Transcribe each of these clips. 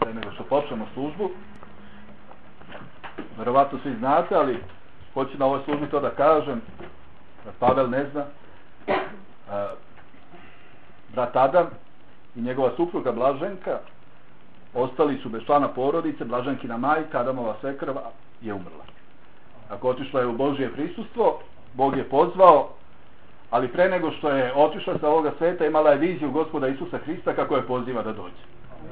pre nego što počnemo službu. Verovatno svi znate, ali hoću na ovoj službi to da kažem, da Pavel ne zna. Brat Adam i njegova supruga Blaženka ostali su bez člana porodice. Blaženkina majka, Adamova svekrva, je umrla. Ako otišla je u Božje prisustvo, Bog je pozvao, ali pre nego što je otišla sa ovoga sveta, imala je viziju Gospoda Isusa Hrista kako je poziva da dođe.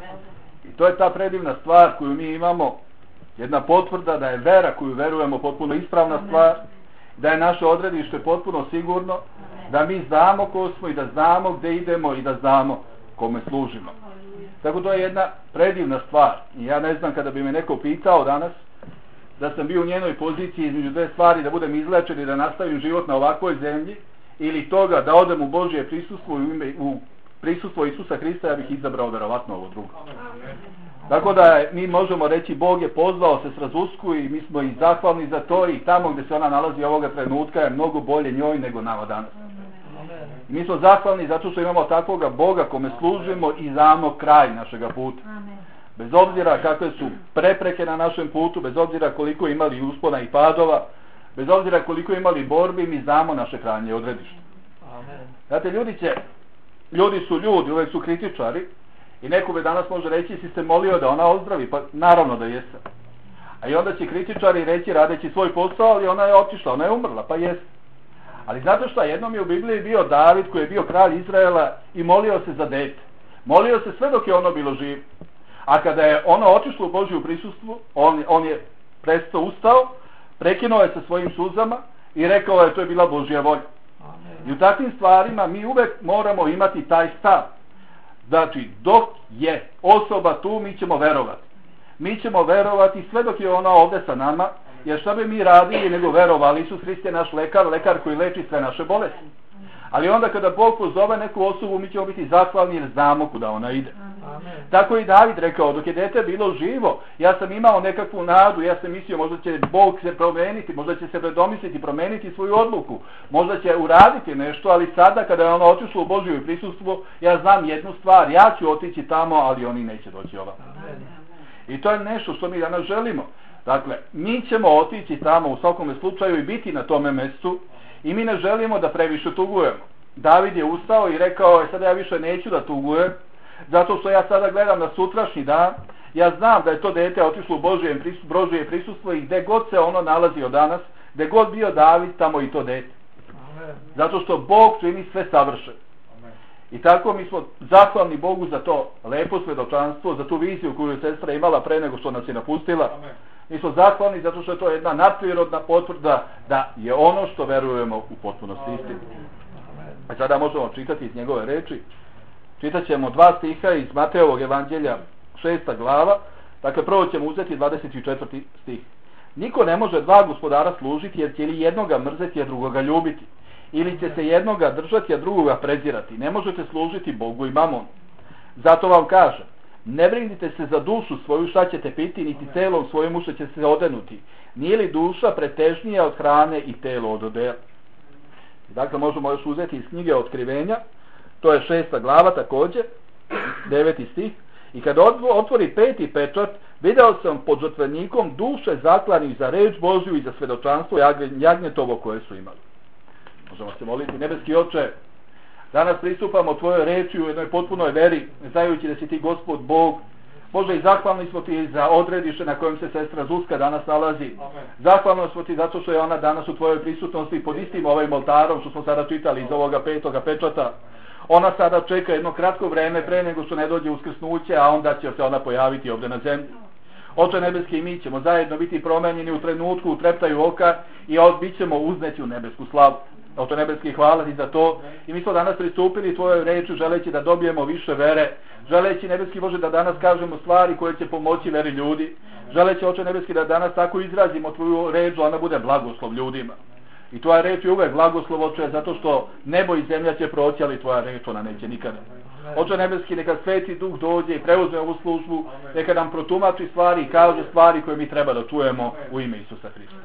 I to je ta predivna stvar koju mi imamo, jedna potvrda da je vera koju verujemo potpuno ispravna stvar, da je naše odredište potpuno sigurno, da mi znamo ko smo i da znamo gde idemo i da znamo kome služimo. Tako to je jedna predivna stvar. I ja ne znam, kada bi me neko pitao danas da sam bio u njenoj poziciji između dve stvari, da budem izlečen i da nastavim život na ovakvoj zemlji, ili toga da odem u Božje prisustvo i u prisustvo Isusa Hrista, ja bih izabrao verovatno ovo drugo. Tako da mi možemo reći, Bog je pozvao se Srazusku i mi smo i zahvalni za to, i tamo gdje se ona nalazi ovoga trenutka je mnogo bolje njoj nego nama danas. I mi smo zahvalni zato što imamo takvoga Boga kome služimo i znamo kraj našega puta. Bez obzira kakve su prepreke na našem putu, bez obzira koliko imali uspona i padova, bez obzira koliko imali borbi, mi znamo naše krajnje odredište. Znate, ljudi su ljudi, uvek su kritičari, i neko bi danas može reći, si se molio da ona ozdravi, pa naravno da jeste. A i onda će kritičari reći, radeći svoj posao, ali ona je otišla, ona je umrla, pa jeste. Ali znate šta, jednom je u Bibliji bio David koji je bio kralj Izraela i molio se za dete. Molio se sve dok je ono bilo živo. A kada je ono otišlo u Božju prisustvu, on je presto ustao, prekinuo je sa svojim suzama i rekao je to je bila Božja volja. I u takvim stvarima mi uvek moramo imati taj stav. Znači, dok je osoba tu, mi ćemo verovati. Mi ćemo verovati sve dok je ona ovdje sa nama, jer šta bi mi radili nego verovali? Isus Hrist je naš lekar koji leči sve naše bolesti. Ali onda kada Bog pozove neku osobu, mi ćemo biti zahvalni jer znamo kuda ona ide. Amen. Tako i David rekao, dok je dete bilo živo, ja sam imao nekakvu nadu, ja sam mislio možda će Bog se promeniti, možda će se predomisliti, promeniti svoju odluku, možda će uraditi nešto, ali sada kada je ono otišlo u Božje prisustvo, ja znam jednu stvar, ja ću otići tamo, ali oni neće doći ovako. I to je nešto što mi danas želimo. Dakle, mi ćemo otići tamo u svakome slučaju i biti na tome mjestu, i mi ne želimo da previše tugujemo. David je ustao i rekao, sada ja više neću da tugujem, zato što ja sada gledam na sutrašnji dan, ja znam da je to dete otišlo u Božje prisustvo i gde god se ono nalazio danas, gde god bio David, tamo i to dete. Zato što Bog čini sve savršeno. I tako mi smo zahvalni Bogu za to lepo svedočanstvo, za tu viziju koju je sestra imala pre nego što nas je napustila. Mi smo zahvalni zato što je to jedna nadprirodna potvrda da je ono što verujemo u potpunosti istina. A sada možemo čitati iz njegove reči. Čitat ćemo 2 stiha iz Mateovog evanđelja, 6. glava. Dakle, prvo ćemo uzeti 24. stih. Niko ne može 2 gospodara služiti, jer će ili jednoga mrzeti, a drugoga ljubiti. Ili će se jednoga držati, a drugoga prezirati. Ne možete služiti Bogu i mamonu. Zato vam kažem, ne brinite se za dušu svoju šta ćete piti, niti telom svojemu što će se odenuti. Nije li duša pretežnija od hrane i telo od odela? Dakle, možemo još uzeti iz knjige Otkrivenja, to je 6. glava također, 9. stih. I kada otvori 5. pečat, video sam pod žrtvenikom duše zaklanih za reč Božju i za svedočanstvo jagnjetovo koje su imali. Možemo se moliti, nebeski Oče, danas pristupamo tvojoj reči u jednoj potpunoj veri, znajući da si ti Gospod Bog. Bože, i zahvalni smo ti za odredište na kojem se sestra Zuzka danas nalazi. Amen. Zahvalni smo ti zato što je ona danas u tvojoj prisutnosti pod istim ovim oltarom što smo sada čitali iz ovoga 5. pečata. Ona sada čeka jedno kratko vreme pre nego što ne dođe uskrsnuće, a onda će se ona pojaviti ovdje na zemlji. Oče nebeski, i mi ćemo zajedno biti promenjeni u trenutku, u treptaju oka, i bit ćemo uzneti u nebesku slavu. Oče nebeski, hvala ti za to. I mi smo danas pristupili tvojoj reči želeći da dobijemo više vere, želeći, nebeski Bože, da danas kažemo stvari koje će pomoći veri ljudi, želeći, Oče nebeski, da danas tako izrazimo tvoju reč, ona bude blagoslov ljudima. I tvoja reč je uvek blagoslov, Oče, zato što nebo i zemlja će proći, ali tvoja reč ona neće nikada. Oče nebeski, neka Sveti Duh dođe i preuzme ovu službu, neka nam protumači stvari i kaže stvari koje mi treba da čujemo u ime Isusa Hrista.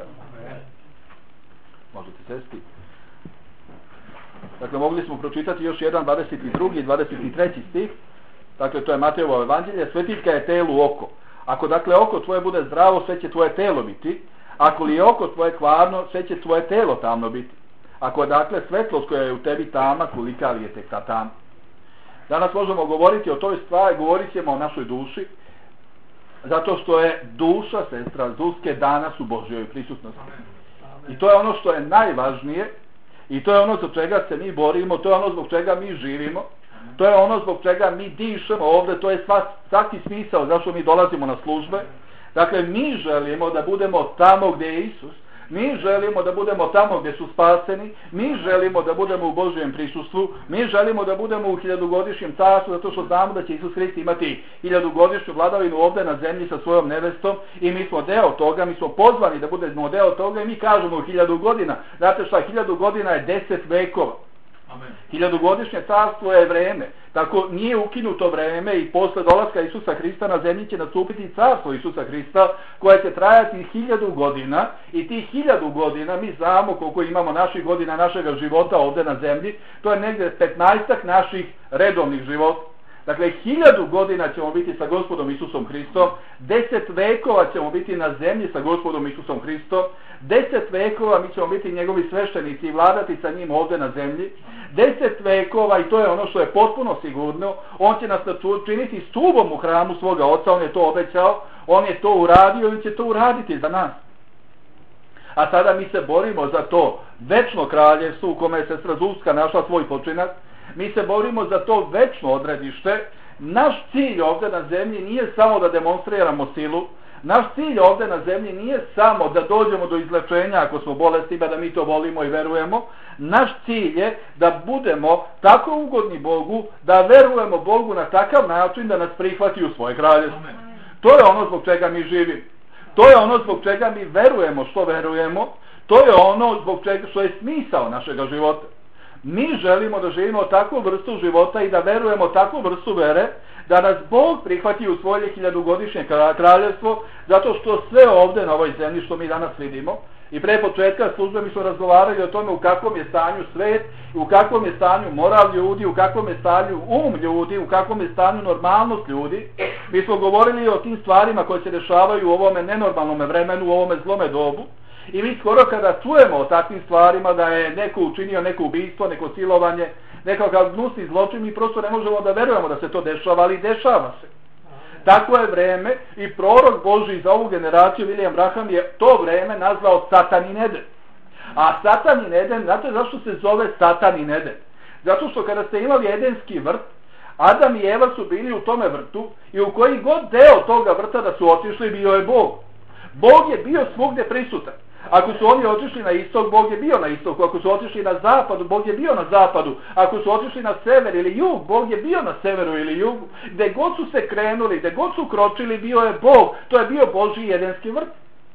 Možete sesti. Dakle, mogli smo pročitati još jedan 22. i 23. stih. dakle to je Matejevo evanđelje, svetiljka je telu oko. Ako dakle oko tvoje bude zdravo, sve će tvoje telo biti. Ako li je oko tvoje kvarno, sve će tvoje telo tamno biti. Ako je dakle svetlost koja je u tebi tama, kolika li je tek ta tama. Danas možemo govoriti o toj stvari, govorit ćemo o našoj duši, zato što je duša, sestra Zuzke, danas u Božjoj prisutnosti. I to je ono što je najvažnije, i to je ono zbog čega se mi borimo, to je ono zbog čega mi živimo, to je ono zbog čega mi dišemo ovdje, to je svaki smisao zašto mi dolazimo na službe. Dakle, mi želimo da budemo tamo gdje je Isus, mi želimo da budemo tamo gdje su spaseni, mi želimo da budemo u Božjem prisustvu, mi želimo da budemo u 1000-godišnjem carstvu, zato što znamo da će Isus Hrist imati 1000-godišnju vladavinu ovdje na zemlji sa svojom nevestom i mi smo deo toga, mi smo pozvani da budemo deo toga i mi kažemo 1000 godina. Znate šta, 1000 godina je 10 vekova. 1000-godišnje carstvo je vreme, tako nije ukinuto vreme i posle dolaska Isusa Hrista na zemlji će nastupiti carstvo Isusa Hrista koje će trajati 1000 godina i tih 1000 godina mi znamo koliko imamo naših godina našega života ovdje na zemlji, to je negdje 15 naših redovnih života. Dakle, 1000 godina ćemo biti sa Gospodom Isusom Hristom, 10 vekova ćemo biti na zemlji sa Gospodom Isusom Hristom, 10 vekova mi ćemo biti njegovi sveštenici i vladati sa njim ovdje na zemlji, 10 vekova, i to je ono što je potpuno sigurno, on će nas činiti stubom u hramu svoga Oca, on je to obećao, on je to uradio i će to uraditi za nas. A sada mi se borimo za to večno kraljevstvo u kome je sestra Zuzka našla svoj počinak. Mi se borimo za to večno odredište. Naš cilj ovdje na zemlji nije samo da demonstriramo silu. Naš cilj ovdje na zemlji nije samo da dođemo do izlečenja ako smo bolesni, da mi to volimo i verujemo. Naš cilj je da budemo tako ugodni Bogu, da verujemo Bogu na takav način da nas prihvati u svoje kraljevstvo. To je ono zbog čega mi živimo. To je ono zbog čega mi verujemo što verujemo. To je ono zbog čega što je smisao našega života. Mi želimo da živimo takvu vrstu života i da verujemo takvu vrstu vere, da nas Bog prihvati u svoje 1000-godišnje kraljevstvo, zato što sve ovdje na ovoj zemlji što mi danas vidimo, i pre početka službe mi smo razgovarali o tome u kakvom je stanju svet, u kakvom je stanju moral ljudi, u kakvom je stanju ljudi, u kakvom je stanju normalnost ljudi. Mi smo govorili o tim stvarima koje se dešavaju u ovome nenormalnom vremenu, u ovome zlome dobu. I mi skoro kada čujemo o takvim stvarima da je neko učinio neko ubistvo, neko silovanje, nekakav gnusni zločin, mi prosto ne možemo da verujemo da se to dešava, ali dešava se. Tako je vreme i prorok Božji za ovu generaciju, William Branham, je to vreme nazvao Satanin Eden. A Satanin Eden, znate zašto se zove Satanin Eden? Zato što kada ste imali Edenski vrt, Adam i Eva su bili u tome vrtu i u koji god deo toga vrta da su otišli, bio je Bog. Bog je bio svugdje prisutan. Ako su oni otišli na istok, Bog je bio na istoku. Ako su otišli na zapadu, Bog je bio na zapadu. Ako su otišli na sever ili jug, Bog je bio na severu ili jugu. Gde god su se krenuli, gde god su kročili, bio je Bog. To je bio Božji Edenski vrt.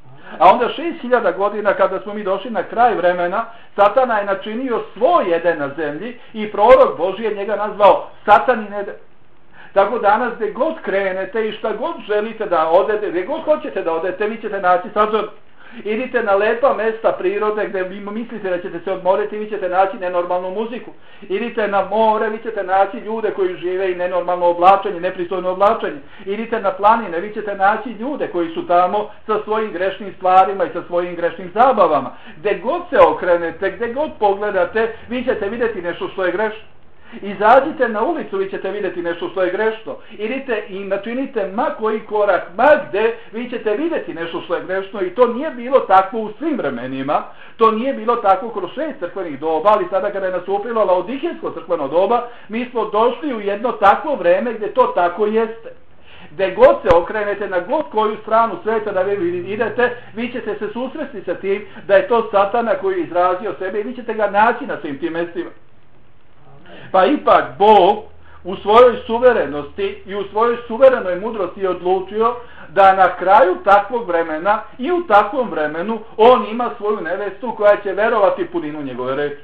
A onda 6000 godina kada smo mi došli na kraj vremena, Satana je načinio svoj Eden na zemlji i prorok Božji je njega nazvao Satanin Eden. Tako danas gdje god krenete i šta god želite da odete, gdje god hoćete da odete, vi ćete naći sazor. Idite na lepa mesta prirode gdje vi mislite da ćete se odmoriti, vi ćete naći nenormalnu muziku. Idite na more, vi ćete naći ljude koji žive i nenormalno oblačenje, nepristojno oblačenje. Idite na planine, vi ćete naći ljude koji su tamo sa svojim grešnim stvarima i sa svojim grešnim zabavama. Gdje god se okrenete, gdje god pogledate, vi ćete vidjeti nešto što je grešno. Izađite na ulicu, vi ćete vidjeti nešto što je grešno. Idite i načinite ma koji korak, ma gde, vi ćete vidjeti nešto što je grešno. I to nije bilo tako u svim vremenima. To nije bilo tako kroz 6 crkvenih doba, ali sada kada je nastupilo Laodikijsko crkveno doba, mi smo došli u jedno takvo vreme gdje to tako jeste. Gde god se okrenete, na god koju stranu sveta da vi idete, vi ćete se susresti sa tim da je to Satana koji je izrazio sebe i vi ćete ga naći na svim tim mestima. Pa ipak Bog u svojoj suverenosti i u svojoj suverenoj mudrosti je odlučio da na kraju takvog vremena i u takvom vremenu on ima svoju nevestu koja će verovati puninu njegove reči.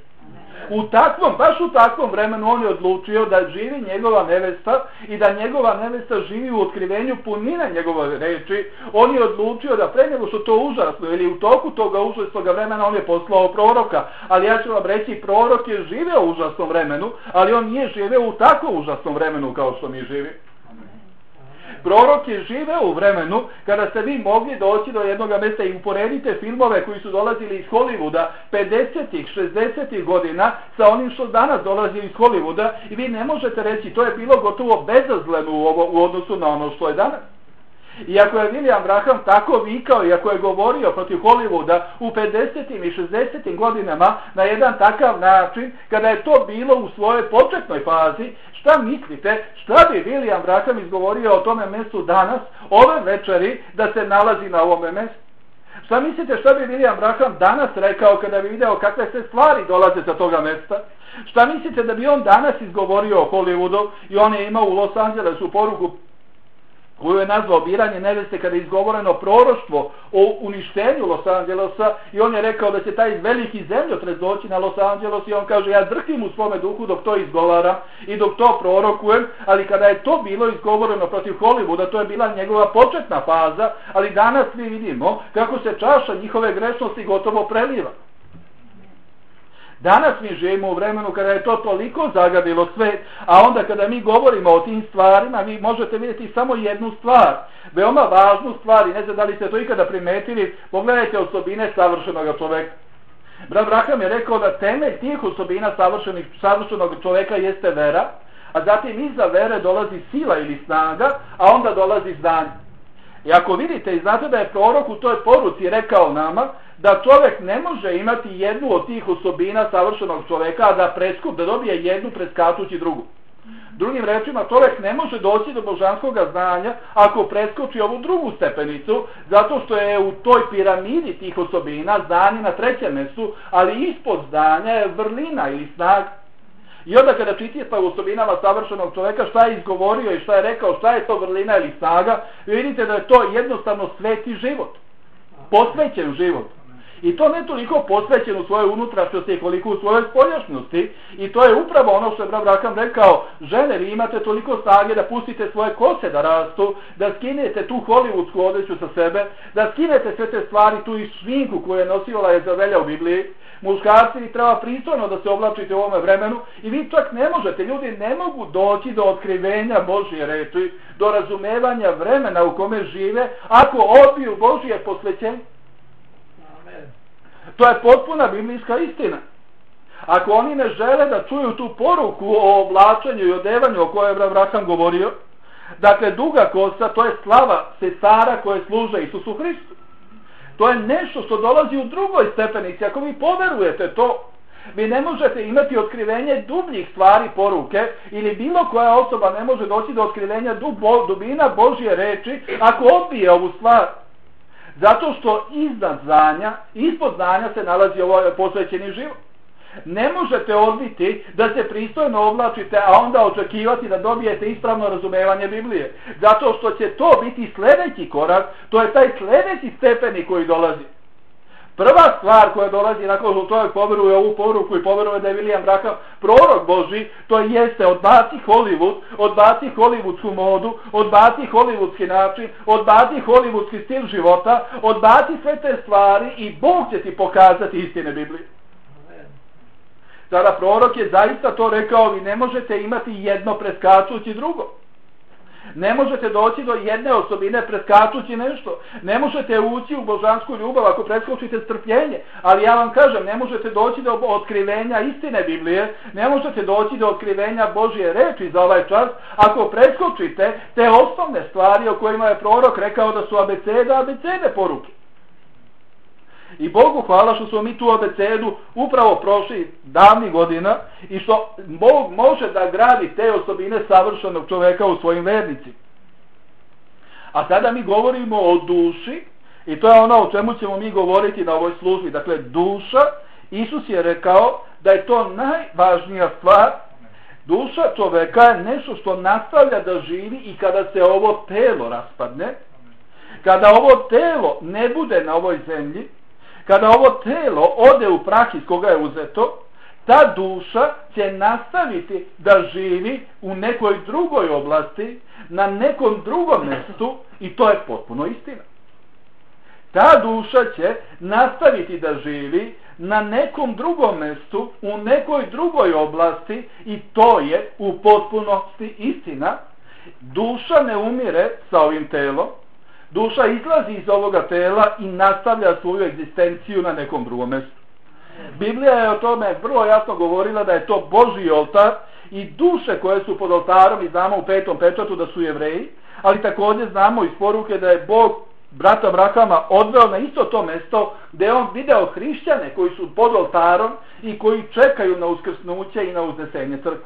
Baš u takvom vremenu on je odlučio da živi njegova nevesta i da njegova nevesta živi u otkrivenju punine njegove reči. On je odlučio da pre nego što to užasno ili u toku toga užasnoga vremena on je poslao proroka. Ali ja ću vam reći, prorok je živeo u užasnom vremenu, ali on nije živeo u tako užasnom vremenu kao što mi živimo. Prorok je živeo u vremenu kada ste vi mogli doći do jednog mjesta i uporedite filmove koji su dolazili iz Hollywooda 50-ih, 60-ih godina sa onim što danas dolazi iz Hollywooda i vi ne možete reći to je bilo gotovo bezazleno u odnosu na ono što je danas. I ako je William Branham tako vikao i ako je govorio protiv Hollywooda u 50. i 60. godinama na jedan takav način, kada je to bilo u svojoj početnoj fazi, šta mislite, šta bi William Branham izgovorio o tome mjestu danas, ove večeri, da se nalazi na ovome mjestu? Šta mislite, šta bi William Branham danas rekao kada bi video kakve se stvari dolaze sa toga mjesta? Šta mislite da bi on danas izgovorio o Hollywoodu? I on je imao u Los Angelesu poruku koju je nazvao biranje neveste kada je izgovoreno proroštvo o uništenju Los Angelesa i on je rekao da će taj veliki zemljotres doći na Los Angeles i on kaže ja drhtim u svome duhu dok to izgovaram i dok to prorokujem, ali kada je to bilo izgovoreno protiv Hollywooda to je bila njegova početna faza, ali danas mi vidimo kako se čaša njihove grešnosti gotovo preliva. Danas mi živimo u vremenu kada je to toliko zagadilo svet, a onda kada mi govorimo o tim stvarima, vi možete vidjeti samo jednu stvar, veoma važnu stvar i ne znam da li ste to ikada primetili, pogledajte osobine savršenog čoveka. Brat Branham je rekao da temelj tih osobina savršenog čoveka jeste vera, a zatim iza vere dolazi sila ili snaga, a onda dolazi znanje. I ako vidite i znate da je prorok u toj poruci rekao nama da čovjek ne može imati jednu od tih osobina savršenog čovjeka, a da dobije jednu preskačući drugu. Drugim rečima, čovjek ne može doći do božanskog znanja ako preskoči ovu drugu stepenicu, zato što je u toj piramidi tih osobina znanje na trećem mjestu, ali ispod znanja je vrlina ili snaga. I onda kada čitate u osobinama savršenog čovjeka šta je izgovorio i šta je rekao, šta je to vrlina ili snaga, vidite da je to jednostavno sveti život, posvećen život. I to ne toliko posvećen u svojoj unutrašnjosti koliko u svojoj spoljašnjosti. I to je upravo ono što je brat Branham rekao, žene vi imate toliko snage da pustite svoje kose da rastu, da skinete tu hollywoodsku odeću sa sebe, da skinete sve te stvari, tu i šminku koju je nosila Jezabelja u Bibliji. Muškarci vi treba pristojno da se oblačite u ovome vremenu i vi čak ne možete, ljudi ne mogu doći do otkrivenja Božje reči, do razumevanja vremena u kome žive ako odbiju Božje posvećenje. To je potpuna biblijska istina. Ako oni ne žele da čuju tu poruku o oblačenju i odevanju o kojoj je brat Branham govorio, dakle duga kosa, to je slava sestara koje služe Isusu Hristu. To je nešto što dolazi u drugoj stepenici. Ako vi poverujete to, vi ne možete imati otkrivenje dubljih stvari poruke ili bilo koja osoba ne može doći do otkrivenja dubina Božje reči ako odbije ovu stvar. Zato što ispod znanja se nalazi ovaj posvećeni život. Ne možete odbiti da se pristojno oblačite, a onda očekivati da dobijete ispravno razumevanje Biblije. Zato što će to biti sljedeći korak, to je taj sljedeći stepeni koji dolazi. Prva stvar koja dolazi nakon što čovjek poveruje ovu poruku i poveruje da je William Branham prorok Božji, to jeste odbaci Hollywood, odbaci hollywoodsku modu, odbaci hollywoodski način, odbaci hollywoodski stil života, odbaci sve te stvari i Bog će ti pokazati istine Biblije. Sada prorok je zaista to rekao, vi ne možete imati jedno preskačući drugo. Ne možete doći do jedne osobine preskačući nešto. Ne možete ući u božansku ljubav ako preskočite strpljenje. Ali ja vam kažem, ne možete doći do otkrivenja istine Biblije, ne možete doći do otkrivenja Božje reči za ovaj čas ako preskočite te osnovne stvari o kojima je prorok rekao da su abecede poruke. I Bogu hvala što smo mi tu abecedu upravo prošli davnih godina i što Bog može da gradi te osobine savršenog čoveka u svojim vernicima. A sada mi govorimo o duši i to je ono o čemu ćemo mi govoriti na ovoj službi. Dakle, duša, Isus je rekao da je to najvažnija stvar. Duša čoveka je nešto što nastavlja da živi i kada se ovo telo raspadne, kada ovo telo ne bude na ovoj zemlji, kada ovo telo ode u prah iz koga je uzeto, ta duša će nastaviti da živi u nekoj drugoj oblasti, na nekom drugom mjestu i to je potpuno istina. Ta duša će nastaviti da živi na nekom drugom mjestu, u nekoj drugoj oblasti i to je u potpunosti istina. duša ne umire sa ovim telom, duša izlazi iz ovoga tela i nastavlja svoju egzistenciju na nekom drugom mjestu. Biblija je o tome vrlo jasno govorila da je to Božji oltar i duše koje su pod oltarom, i znamo u 5. pečatu da su Jevreji, ali također znamo iz poruke da je Bog brata Abrahama odveo na isto to mjesto gdje je on video hrišćane koji su pod oltarom i koji čekaju na uskrsnuće i na uznesenje crkve.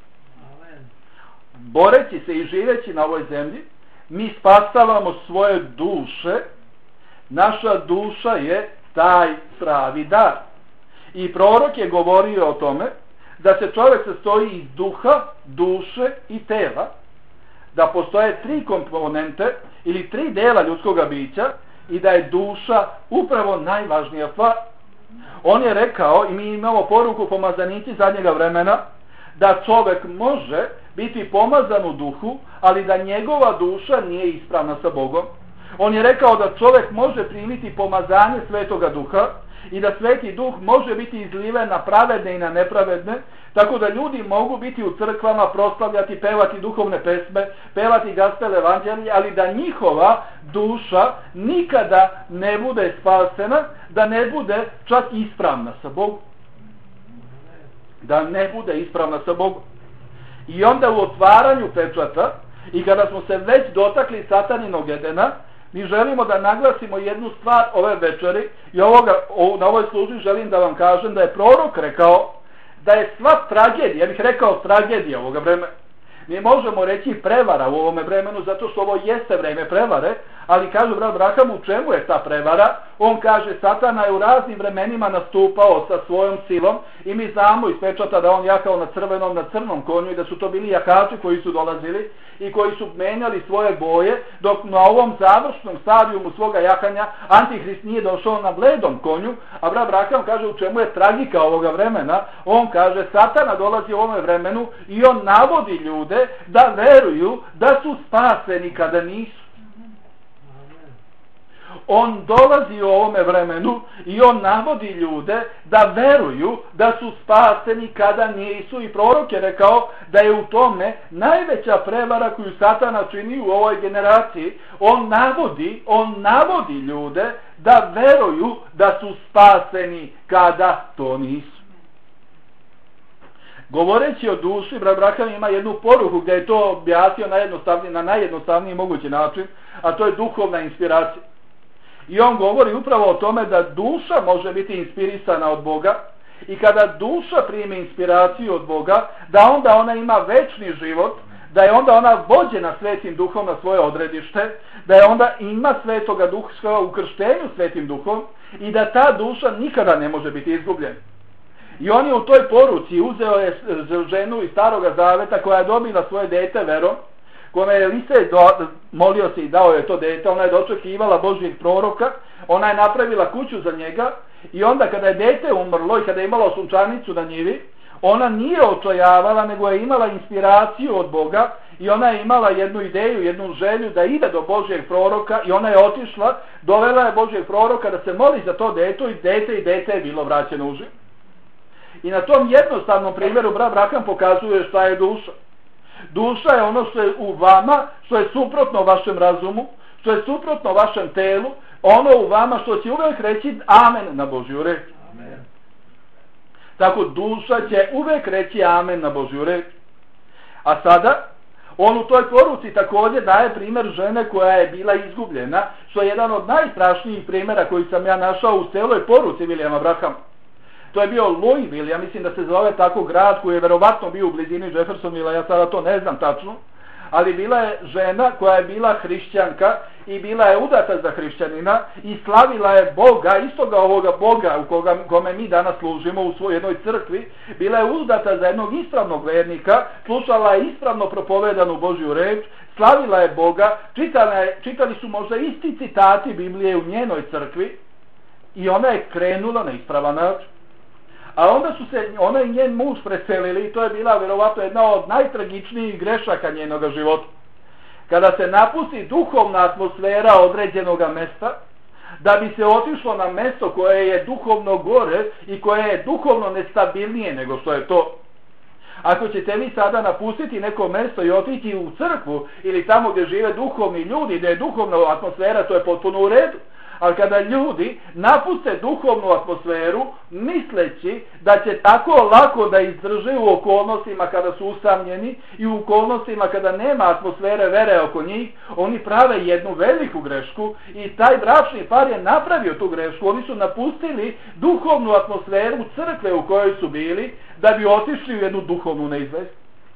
Boreći se i živeći na ovoj zemlji, mi spasavamo svoje duše. Naša duša je taj pravi dar. I prorok je govorio o tome da se čovjek sastoji iz duha, duše i tela, da postoje 3 komponente ili 3 dela ljudskoga bića i da je duša upravo najvažnija stvar. On je rekao, i mi imamo poruku pomazanici zadnjega vremena, da čovjek može biti pomazan u duhu, ali da njegova duša nije ispravna sa Bogom. On je rekao da čovjek može primiti pomazanje Svetoga Duha i da Sveti Duh može biti izliven na pravedne i na nepravedne, tako da ljudi mogu biti u crkvama, proslavljati, pevati duhovne pesme, pevati gospel evanđelje, ali da njihova duša nikada ne bude spasena, da ne bude čak ispravna sa Bogom. Da ne bude ispravna sa Bogom. I onda u otvaranju pečata, i kada smo se već dotakli Sataninog Edena, mi želimo da naglasimo jednu stvar ove večeri i na ovoj službi želim da vam kažem da je prorok rekao da je sva tragedija, ja bih rekao tragedija ovoga vremena. Mi možemo reći prevara u ovome vremenu zato što ovo jeste vreme prevare, ali kaže brat Abraham u čemu je ta prevara? On kaže Satana je u raznim vremenima nastupao sa svojom silom i mi znamo iz pečata da on jahao na crnom konju i da su to bili jahači koji su dolazili i koji su menjali svoje boje, dok na ovom završnom stadijumu svoga jahanja Antihrist nije došao na bledom konju, a brat Abraham kaže u čemu je tragika ovoga vremena? On kaže Satana dolazi u ovome vremenu i on navodi ljude da veruju da su spaseni kada nisu. On dolazi u ovome vremenu i on navodi ljude da veruju da su spaseni kada nisu, i prorok je rekao da je u tome najveća prevara koju Satana čini u ovoj generaciji. On navodi ljude da veruju da su spaseni kada to nisu. Govoreći o duši, brat Abraham ima jednu poruku gdje je to objasnio na najjednostavniji mogući način, a to je duhovna inspiracija. I on govori upravo o tome da duša može biti inspirisana od Boga i kada duša primi inspiraciju od Boga, da onda ona ima večni život, da je onda ona vođena Svetim Duhom na svoje odredište, da je onda ima Svetoga Duha u krštenju Svetim Duhom i da ta duša nikada ne može biti izgubljena. I on je u toj poruci uzeo je ženu iz Staroga Zaveta koja je dobila svoje dete verom, kome je Elisej molio se i dao je to dete, ona je dočekivala Božjeg proroka, ona je napravila kuću za njega i onda kada je dete umrlo i kada je imala sunčanicu na njivi, ona nije očajavala, nego je imala inspiraciju od Boga i ona je imala jednu ideju, jednu želju da ide do Božjeg proroka i ona je otišla, dovela je Božjeg proroka da se moli za to dete i dete je bilo vraćeno u život. I na tom jednostavnom primjeru brat Abraham pokazuje šta je duša. Duša je ono što je u vama, što je suprotno vašem razumu, što je suprotno vašem telu, ono u vama što će uvijek reći amen na Božju reč. Tako duša će uvijek reći amen na Božju reč. A sada, on u toj poruci također daje primjer žene koja je bila izgubljena, što je jedan od najstrašnijih primjera koji sam ja našao u celoj poruci Williama Abrahama. To je bio Louisville, ja mislim da se zove tako grad koji je verovatno bio u blizini Jeffersonville, ja sada to ne znam tačno, ali bila je žena koja je bila hrišćanka i bila je udata za hrišćanina i slavila je Boga, istoga ovoga Boga kome mi danas služimo u svojoj jednoj crkvi, bila je udata za jednog ispravnog vernika, slušala je ispravno propovedanu Božju reč, slavila je Boga, čitali su možda isti citati Biblije u njenoj crkvi i ona je krenula na ispravan način. A onda su se ona i njen muž preselili i to je bila vjerovatno jedna od najtragičnijih grešaka njenoga života. Kada se napusti duhovna atmosfera određenog mjesta, da bi se otišlo na mjesto koje je duhovno gore i koje je duhovno nestabilnije nego što je to. Ako ćete vi sada napustiti neko mjesto i otići u crkvu ili tamo gdje žive duhovni ljudi, gdje je duhovna atmosfera, to je potpuno u redu. Ali kada ljudi napuste duhovnu atmosferu misleći da će tako lako da izdrže u okolnostima kada su usamljeni i u okolnostima kada nema atmosfere vere oko njih, oni prave jednu veliku grešku i taj bračni par je napravio tu grešku. Oni su napustili duhovnu atmosferu crkve u kojoj su bili da bi otišli u jednu duhovnu neizvest.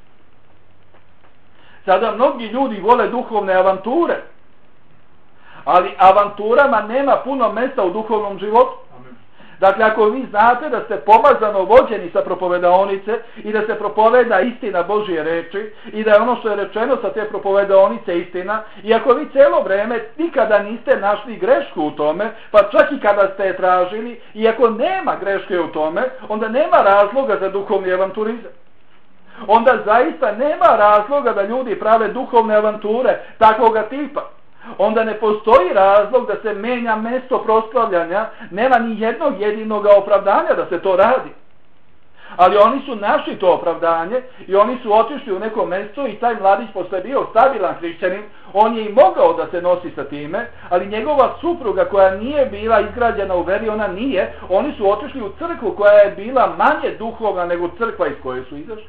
Sada mnogi ljudi vole duhovne avanture, ali avanturama nema puno mjesta u duhovnom životu. Dakle, ako vi znate da ste pomazano vođeni sa propovedaonice i da se propoveda istina Božje reči i da je ono što je rečeno sa te propovedaonice istina, i ako vi cijelo vrijeme nikada niste našli grešku u tome, pa čak i kada ste je tražili, i ako nema greške u tome, onda nema razloga za duhovni avanturizam. Onda zaista nema razloga da ljudi prave duhovne avanture takvoga tipa. Onda ne postoji razlog da se menja mjesto proslavljanja, nema ni jednog jedinog opravdanja da se to radi. Ali oni su našli to opravdanje i oni su otišli u neko mjesto i taj mladić posle je bio stabilan hrišćanin, on je i mogao da se nosi sa time, ali njegova supruga koja nije bila izgrađena u veri, ona nije, oni su otišli u crkvu koja je bila manje duhovna nego crkva iz koje su izašli.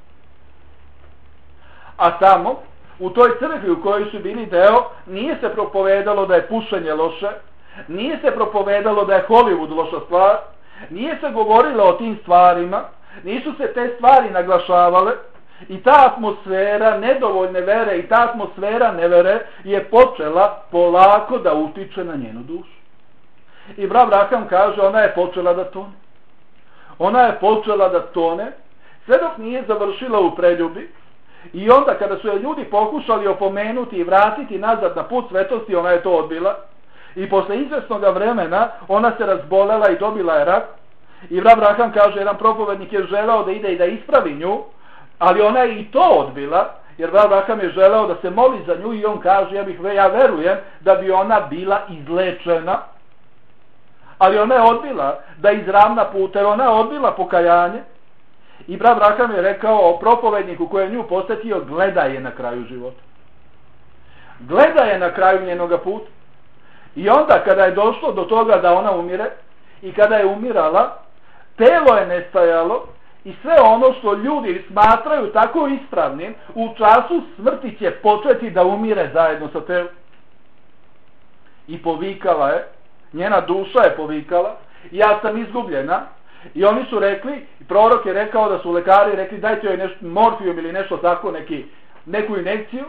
A tamo, u toj crkvi u kojoj su bili deo, nije se propovedalo da je pušenje loše, nije se propovedalo da je Hollywood loša stvar, nije se govorilo o tim stvarima, nisu se te stvari naglašavale i ta atmosfera nedovoljne vere i ta atmosfera nevere je počela polako da utiče na njenu dušu. I brat Branham kaže, ona je počela da tone. Ona je počela da tone, sve dok nije završila u preljubi. I onda kada su je ljudi pokušali opomenuti i vratiti nazad na put svetosti, ona je to odbila. I posle izvesnog vremena ona se razbolela i dobila je rak. I brat Branham kaže, jedan propovednik je želeo da ide i da ispravi nju, ali ona je i to odbila, jer brat Branham je želeo da se moli za nju i on kaže, ja verujem da bi ona bila izlečena. Ali ona je odbila da izravna put, jer ona je odbila pokajanje. I brat Branham je rekao o propovedniku koji je nju posjetio, gleda je na kraju života. Gleda je na kraju njenoga puta. I onda kada je došlo do toga da ona umire i kada je umirala, telo je nestajalo i sve ono što ljudi smatraju tako ispravnim, u času smrti će početi da umire zajedno sa telom. I povikala je, njena duša je povikala, ja sam izgubljena. I oni su rekli, prorok je rekao da su lekari rekli, dajte joj nešto, morfijum ili nešto tako, neku injekciju,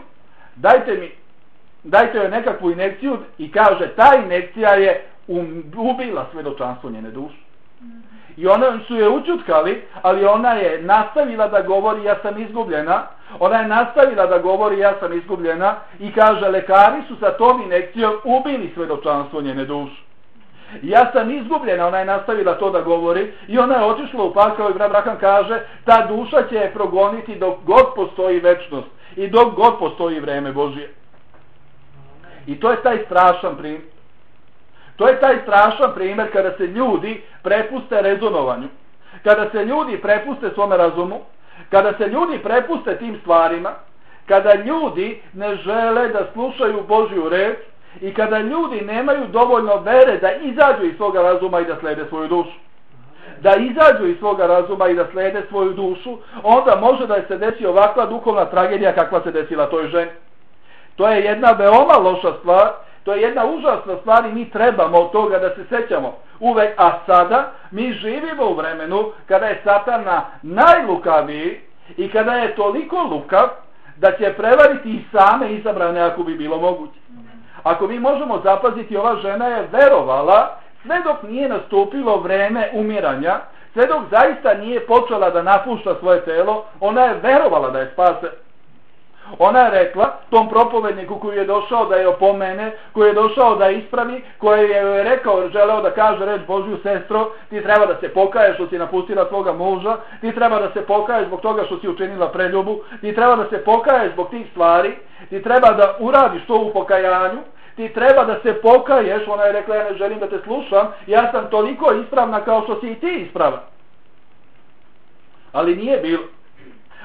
dajte joj nekakvu injekciju i kaže, ta injekcija je ubila svedočanstvo njene duše. I oni su je učutkali, ali ona je nastavila da govori, ja sam izgubljena. Ona je nastavila da govori, ja sam izgubljena i kaže, lekari su sa tom injekcijom ubili svedočanstvo njene duše. Ja sam izgubljena, ona je nastavila to da govori i ona je otišla u pakao i brat Branham kaže, ta duša će je progoniti dok god postoji večnost i dok god postoji vreme Božje. I to je taj strašan primjer. To je taj strašan primjer kada se ljudi prepuste rezonovanju, kada se ljudi prepuste svome razumu, kada se ljudi prepuste tim stvarima, kada ljudi ne žele da slušaju Božju reč, i kada ljudi nemaju dovoljno vere da izađu iz svoga razuma i da slede svoju dušu. Da izađu iz svoga razuma i da slede svoju dušu, onda može da se desi ovakva duhovna tragedija kakva se desila toj ženi. To je jedna veoma loša stvar, to je jedna užasna stvar i mi trebamo od toga da se sećamo uvek. A sada mi živimo u vremenu kada je Satana najlukaviji i kada je toliko lukav da će prevariti i same izabrane ako bi bilo moguće. Ako mi možemo zapaziti, ova žena je verovala sve dok nije nastupilo vreme umiranja, sve dok zaista nije počela da napušta svoje telo, ona je verovala da je spase. Ona je rekla tom propovedniku koji je došao da je opomene, koji je došao da ispravi, koji je rekao, želeo da kaže reč Božju, sestro, ti treba da se pokaješ što si napustila svoga muža, ti treba da se pokaješ zbog toga što si učinila preljubu, ti treba da se pokaješ zbog tih stvari, ti treba da uradiš to u pokajanju, ti treba da se pokaješ. Ona je rekla, ja ne želim da te slušam, ja sam toliko ispravna kao što si i ti ispravan. Ali nije bilo.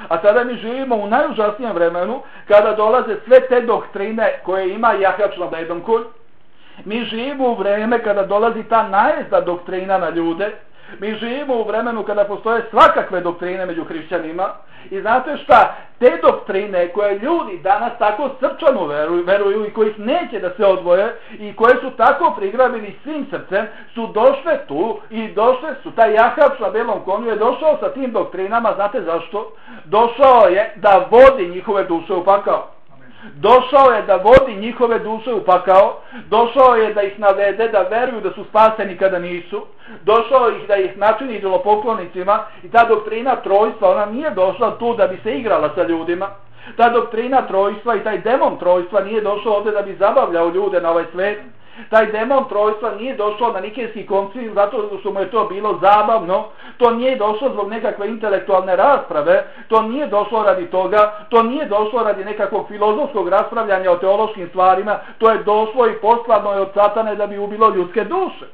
A sada mi živimo u najužasnijem vremenu kada dolaze sve te doktrine koje ima jahač na bledom konju. Mi živimo u vreme kada dolazi ta najezda doktrina na ljude. Mi živimo u vremenu kada postoje svakakve doktrine među hrišćanima. I znate šta? Te doktrine koje ljudi danas tako srčano veruju i kojih neće da se odvoje i koje su tako prigrabili svim srcem, su došle tu i došle su. Taj jahač na belom konju je došao sa tim doktrinama. Znate zašto? Došao je da vodi njihove duše u pakao. Došao je da vodi njihove duše u pakao, došao je da ih navede da veruju da su spaseni kada nisu, došao je da ih načini idolopoklonicima i ta doktrina trojstva, ona nije došla tu da bi se igrala sa ljudima. Ta doktrina trojstva i taj demon trojstva nije došao ovdje da bi zabavljao ljude na ovaj svet. Taj demon trojstva nije došao na Nikejski koncil zato što mu je to bilo zabavno, to nije došlo zbog nekakve intelektualne rasprave, to nije došlo radi toga, to nije došlo radi nekakvog filozofskog raspravljanja o teološkim stvarima, to je došlo i poslano je od Satane da bi ubilo ljudske duše.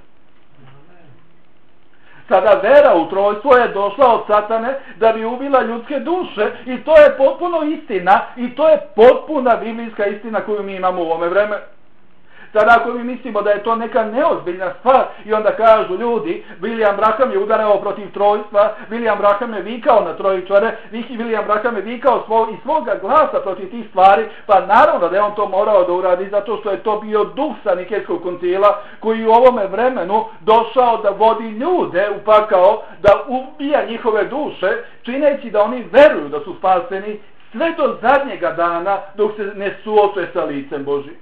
Sada vera u trojstvo je došla od Satane da bi ubila ljudske duše i to je potpuno istina i to je potpuna biblijska istina koju mi imamo u ovome vremenu. Sada ako mi mislimo da je to neka neozbiljna stvar i onda kažu ljudi, William Branham je udarao protiv trojstva, William Branham je vikao na trojičare, William Branham je vikao iz svoga glasa protiv tih stvari, pa naravno da je on to morao da uradi zato što je to bio duh sa Nikejskog koncila koji u ovome vremenu došao da vodi ljude u pakao, da ubija njihove duše, čineći da oni veruju da su spaseni sve do zadnjega dana dok se ne suoče sa licem Božim.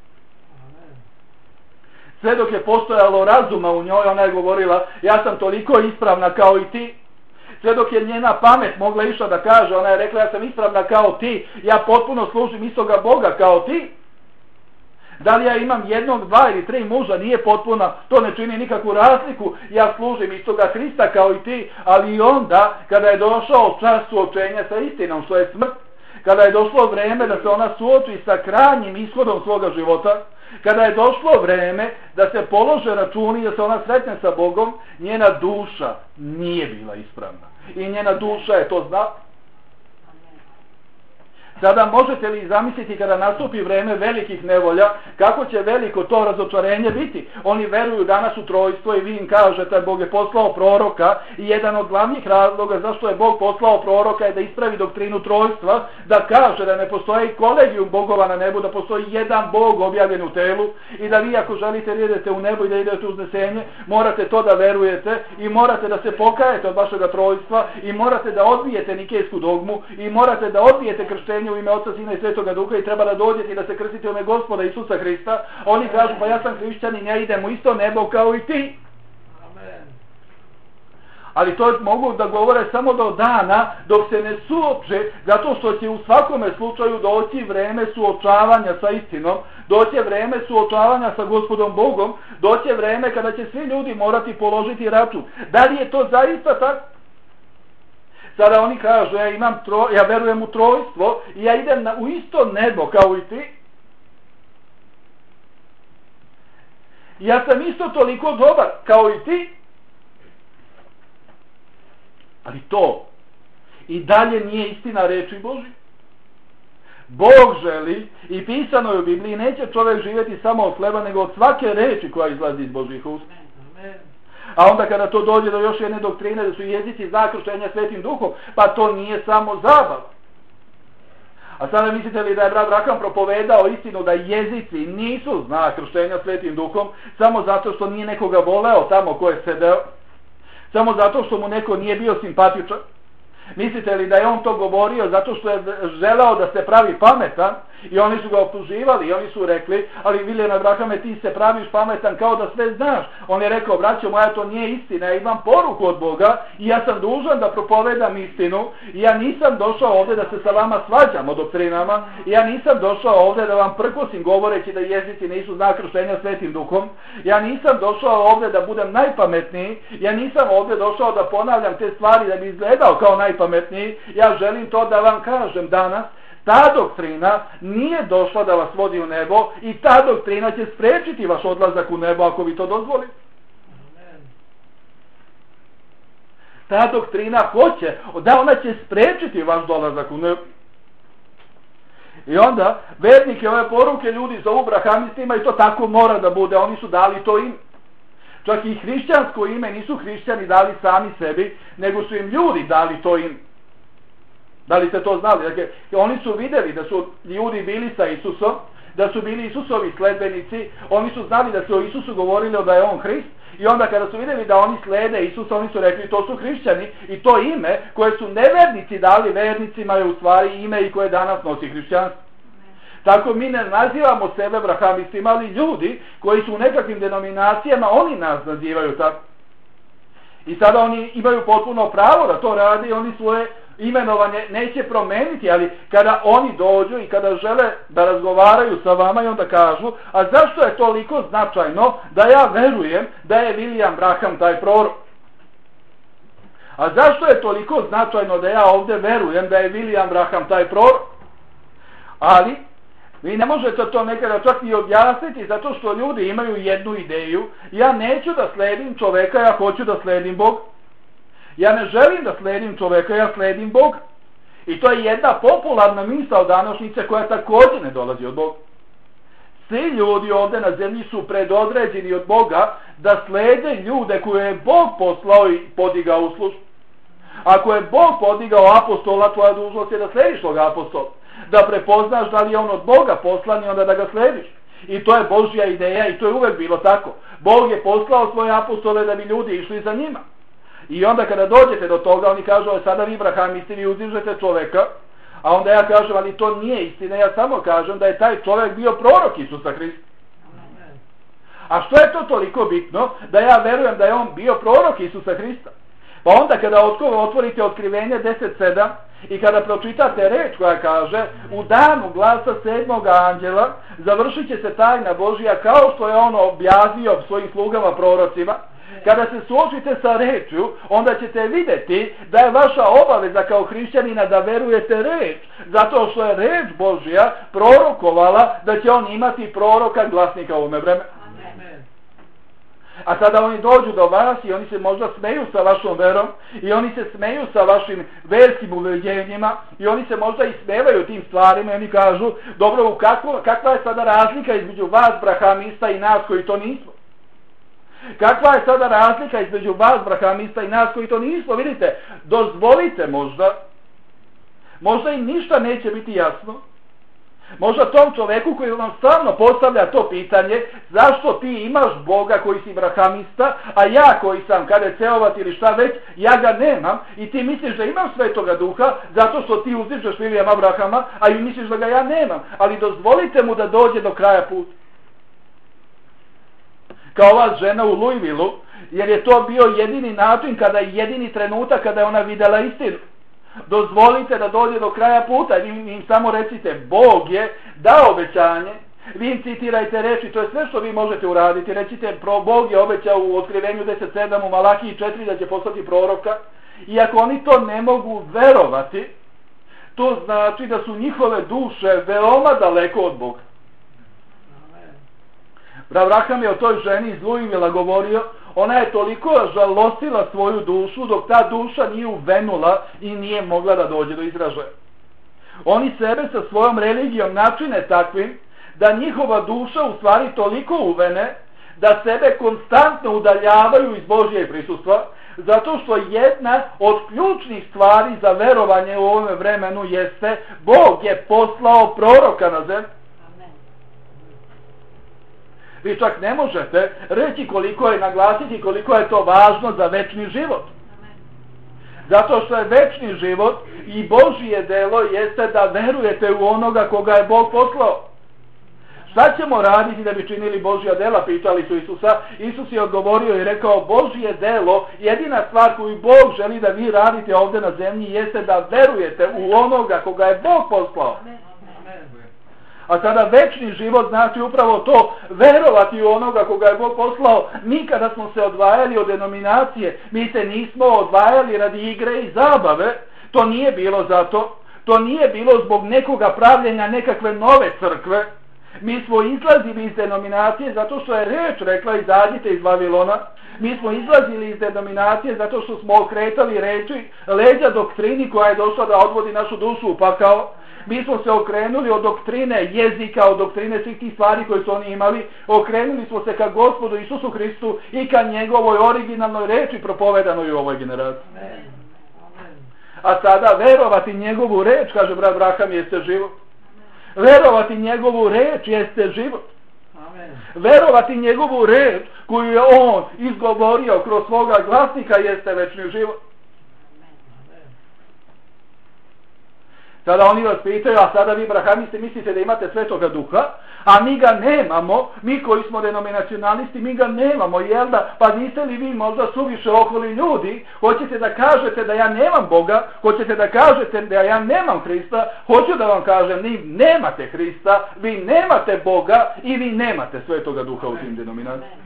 Sve dok je postojalo razuma u njoj, ona je govorila, ja sam toliko ispravna kao i ti. Sve dok je njena pamet mogla išla da kaže, ona je rekla, ja sam ispravna kao ti, ja potpuno služim istoga Boga kao ti. Da li ja imam jednog, dva ili tri muža, nije potpuno, to ne čini nikakvu razliku, ja služim istoga Hrista kao i ti, ali i onda, kada je došao čas suočenja sa istinom, što je smrt, kada je došlo vreme da se ona suoči sa krajnjim ishodom svoga života, kada je došlo vreme da se polože računi, da se ona sretne sa Bogom, njena duša nije bila ispravna. I njena duša je to znala. Sada možete li zamisliti kada nastupi vreme velikih nevolja, kako će veliko to razočarenje biti? Oni veruju danas u trojstvo i vi im kažete Bog je poslao proroka i jedan od glavnih razloga zašto je Bog poslao proroka je da ispravi doktrinu trojstva, da kaže da ne postoji kolegijum bogova na nebu, da postoji jedan Bog objavljen u telu i da vi ako želite da idete u nebo i da idete u uznesenje, morate to da verujete i morate da se pokajete od vašega trojstva i morate da odbijete nikejsku dogmu i morate da odbijete krštenje u ime Oca, Sina i Svetoga Duha i treba da dođete i da se krstite u ime Gospoda Isusa Hrista. Oni kažu, pa ja sam hrišćanin, ja idem u isto nebo kao i ti. Amen. Ali to mogu da govore samo do dana dok se ne suoče, zato što će u svakome slučaju doći vreme suočavanja sa istinom, doće vreme suočavanja sa Gospodom Bogom, doće vreme kada će svi ljudi morati položiti račun. Da li je to zaista tako? Sada oni kažu, ja verujem u trojstvo i ja idem u isto nebo kao i ti. Ja sam isto toliko dobar kao i ti. Ali to i dalje nije istina reči Božje. Bog želi i pisano je u Bibliji, neće čovjek živjeti samo od hleba, nego od svake reči koja izlazi iz Božjih usta. A onda kada to dođe do još jedne doktrine da su jezici znak krštenja Svetim Duhom, pa to nije samo zabav. A sada mislite li da je brat Branham propovedao istinu da jezici nisu znak krštenja Svetim Duhom samo zato što nije nekoga voleo tamo ko je sedeo? Samo zato što mu neko nije bio simpatičan? Mislite li da je on to govorio zato što je želeo da se pravi pametan i oni su ga optuživali i oni su rekli, ali William Branhame, ti se praviš pametan kao da sve znaš. On je rekao, braćo moja, to nije istina, ja imam poruku od Boga i ja sam dužan da propovedam istinu i ja nisam došao ovdje da se sa vama svađam o doktrinama i ja nisam došao ovdje da vam prkosim govoreći da jezici nisu znak krštenja Svetim Duhom, ja nisam došao ovdje da budem najpametniji, ja nisam ovdje došao da ponavljam te stvari da bi izgledao kao najpametniji, ja želim to da vam kažem danas. Ta doktrina nije došla da vas vodi u nebo i ta doktrina će spriječiti vaš odlazak u nebo ako vi to dozvolite. Ta doktrina hoće, da ona će spriječiti vaš dolazak u nebo. I onda vernike ove poruke ljudi zovu brahamistima i to tako mora da bude, oni su dali to ime. Čak i hrišćansko ime nisu hrišćani dali sami sebi, nego su im ljudi dali to ime. Da li ste to znali? Dakle, oni su vidjeli da su ljudi bili sa Isusom, da su bili Isusovi sledbenici, oni su znali da su o Isusu govorili da je on Hrist, i onda kada su vidjeli da oni slede Isusa, oni su rekli to su hrišćani, i to ime koje su nevernici dali vernicima je u stvari ime i koje danas nosi hrišćanstvo. Tako mi ne nazivamo sebe brahamistima, ali ljudi koji su u nekakvim denominacijama, oni nas nazivaju tako. I sada oni imaju potpuno pravo da to radi, oni svoje imenovanje neće promeniti, ali kada oni dođu i kada žele da razgovaraju sa vama i onda kažu, a zašto je toliko značajno da ja verujem da je William Branham taj prorok? A zašto je toliko značajno da ja ovdje verujem da je William Branham taj prorok? Ali vi ne možete to nekada čak i objasniti, zato što ljudi imaju jednu ideju. Ja neću da sledim čoveka, ja hoću da sledim Bog. Ja ne želim da sledim čoveka, ja sledim Bog. I to je jedna popularna misao današnjice koja također ne dolazi od Boga. Svi ljudi ovdje na zemlji su predodređeni od Boga da slede ljude koje je Bog poslao i podigao u službu. Ako je Bog podigao apostola, tvoja dužnost je da slediš toga apostola. Da prepoznaš da li je on od Boga poslan i onda da ga slediš. I to je Božja ideja i to je uvek bilo tako. Bog je poslao svoje apostole da bi ljudi išli za njima. I onda kada dođete do toga, oni kažu, sada vi brahamisti, vi uzdižete čoveka, a onda ja kažem, ali to nije istina, ja samo kažem da je taj čovek bio prorok Isusa Hrista. A što je to toliko bitno da ja verujem da je on bio prorok Isusa Hrista? Pa onda kada otvorite Otkrivenje 10.7 i kada pročitate reč koja kaže u danu glasa 7. anđela završit će se tajna Božja kao što je on objavio svojim slugama prorocima, kada se suočite sa rečju, onda ćete vidjeti da je vaša obaveza kao hrišćanina da verujete reč, zato što je reč Božja prorokovala da će on imati proroka glasnika u ovome vremenu. A sada oni dođu do vas i oni se možda smeju sa vašom verom i oni se smeju sa vašim verskim uveđenjima i oni se možda ismevaju tim stvarima i oni kažu, dobro, kakva je sada razlika između vas brahamista i nas koji to nismo? Kakva je sada razlika između vas brahamista i nas koji to nismo? Vidite, dozvolite možda im ništa neće biti jasno. Možda tom čoveku koji vam stalno postavlja to pitanje, zašto ti imaš Boga koji si brahamista, a ja koji sam kadeceovat ili šta već, ja ga nemam i ti misliš da imam Svetoga Duha zato što ti uzdižeš Williama Branhama, a i misliš da ga ja nemam, ali dozvolite mu da dođe do kraja puta. Kao ova žena u Louisvilleu, jer je to bio jedini način, jedini trenutak kada je ona vidjela istinu. Dozvolite da dođe do kraja puta, vi im samo recite, Bog je dao obećanje, vi im citirajte reči, to je sve što vi možete uraditi, recite, Bog je obećao u Otkrivenju 10.7 u Malakiji 4 da će poslati proroka, i ako oni to ne mogu verovati, to znači da su njihove duše veoma daleko od Boga. Branham je o toj ženi iz Louisvillea govorio, ona je toliko žalostila svoju dušu dok ta duša nije uvenula i nije mogla da dođe do izražaja. Oni sebe sa svojom religijom načine takvim da njihova duša u stvari toliko uvene da sebe konstantno udaljavaju iz Božje prisustva, zato što jedna od ključnih stvari za verovanje u ovom vremenu jeste Bog je poslao proroka na zemlju. Vi čak ne možete reći koliko je, naglasiti koliko je to važno za večni život. Zato što je večni život i Božje delo jeste da verujete u onoga koga je Bog poslao. Šta ćemo raditi da bi činili Božja dela, pitali su Isusa. Isus je odgovorio i rekao, Božje delo, jedina stvar koju Bog želi da vi radite ovdje na zemlji jeste da verujete u onoga koga je Bog poslao. A sada večni život znači upravo to, verovati u onoga koga je Bog poslao. Mi kada smo se odvajali od denominacije, mi se nismo odvajali radi igre i zabave, to nije bilo zato, to nije bilo zbog nekoga pravljenja nekakve nove crkve, Mi smo izlazili iz denominacije zato što je reč rekla izađite iz Vavilona. Mi smo izlazili iz denominacije zato što smo okretali leđa doktrini koja je došla da odvodi našu dušu u pakao. Mi smo se okrenuli od doktrine jezika, od doktrine svih tih stvari koje su oni imali. Okrenuli smo se ka Gospodu Isusu Hristu i ka njegovoj originalnoj reči propovedanoj u ovoj generaciji. A sada verovati njegovu reč, kaže brat Braham, jeste život. Verovati njegovu reč jeste život. Verovati njegovu reč koju je on izgovorio kroz svoga glasnika jeste večni život. Sada oni vas pitaju, a sada vi brahamisti mislite da imate Svetoga Duha, a mi ga nemamo, mi koji smo denominacionalisti, mi ga nemamo, jel da? Pa niste li vi možda suviše oholi ljudi? Hoćete da kažete da ja nemam Boga? Hoćete da kažete da ja nemam Hrista? Hoću da vam kažem, vi nemate Hrista, vi nemate Boga i vi nemate Svetoga Duha u tim denominacijama.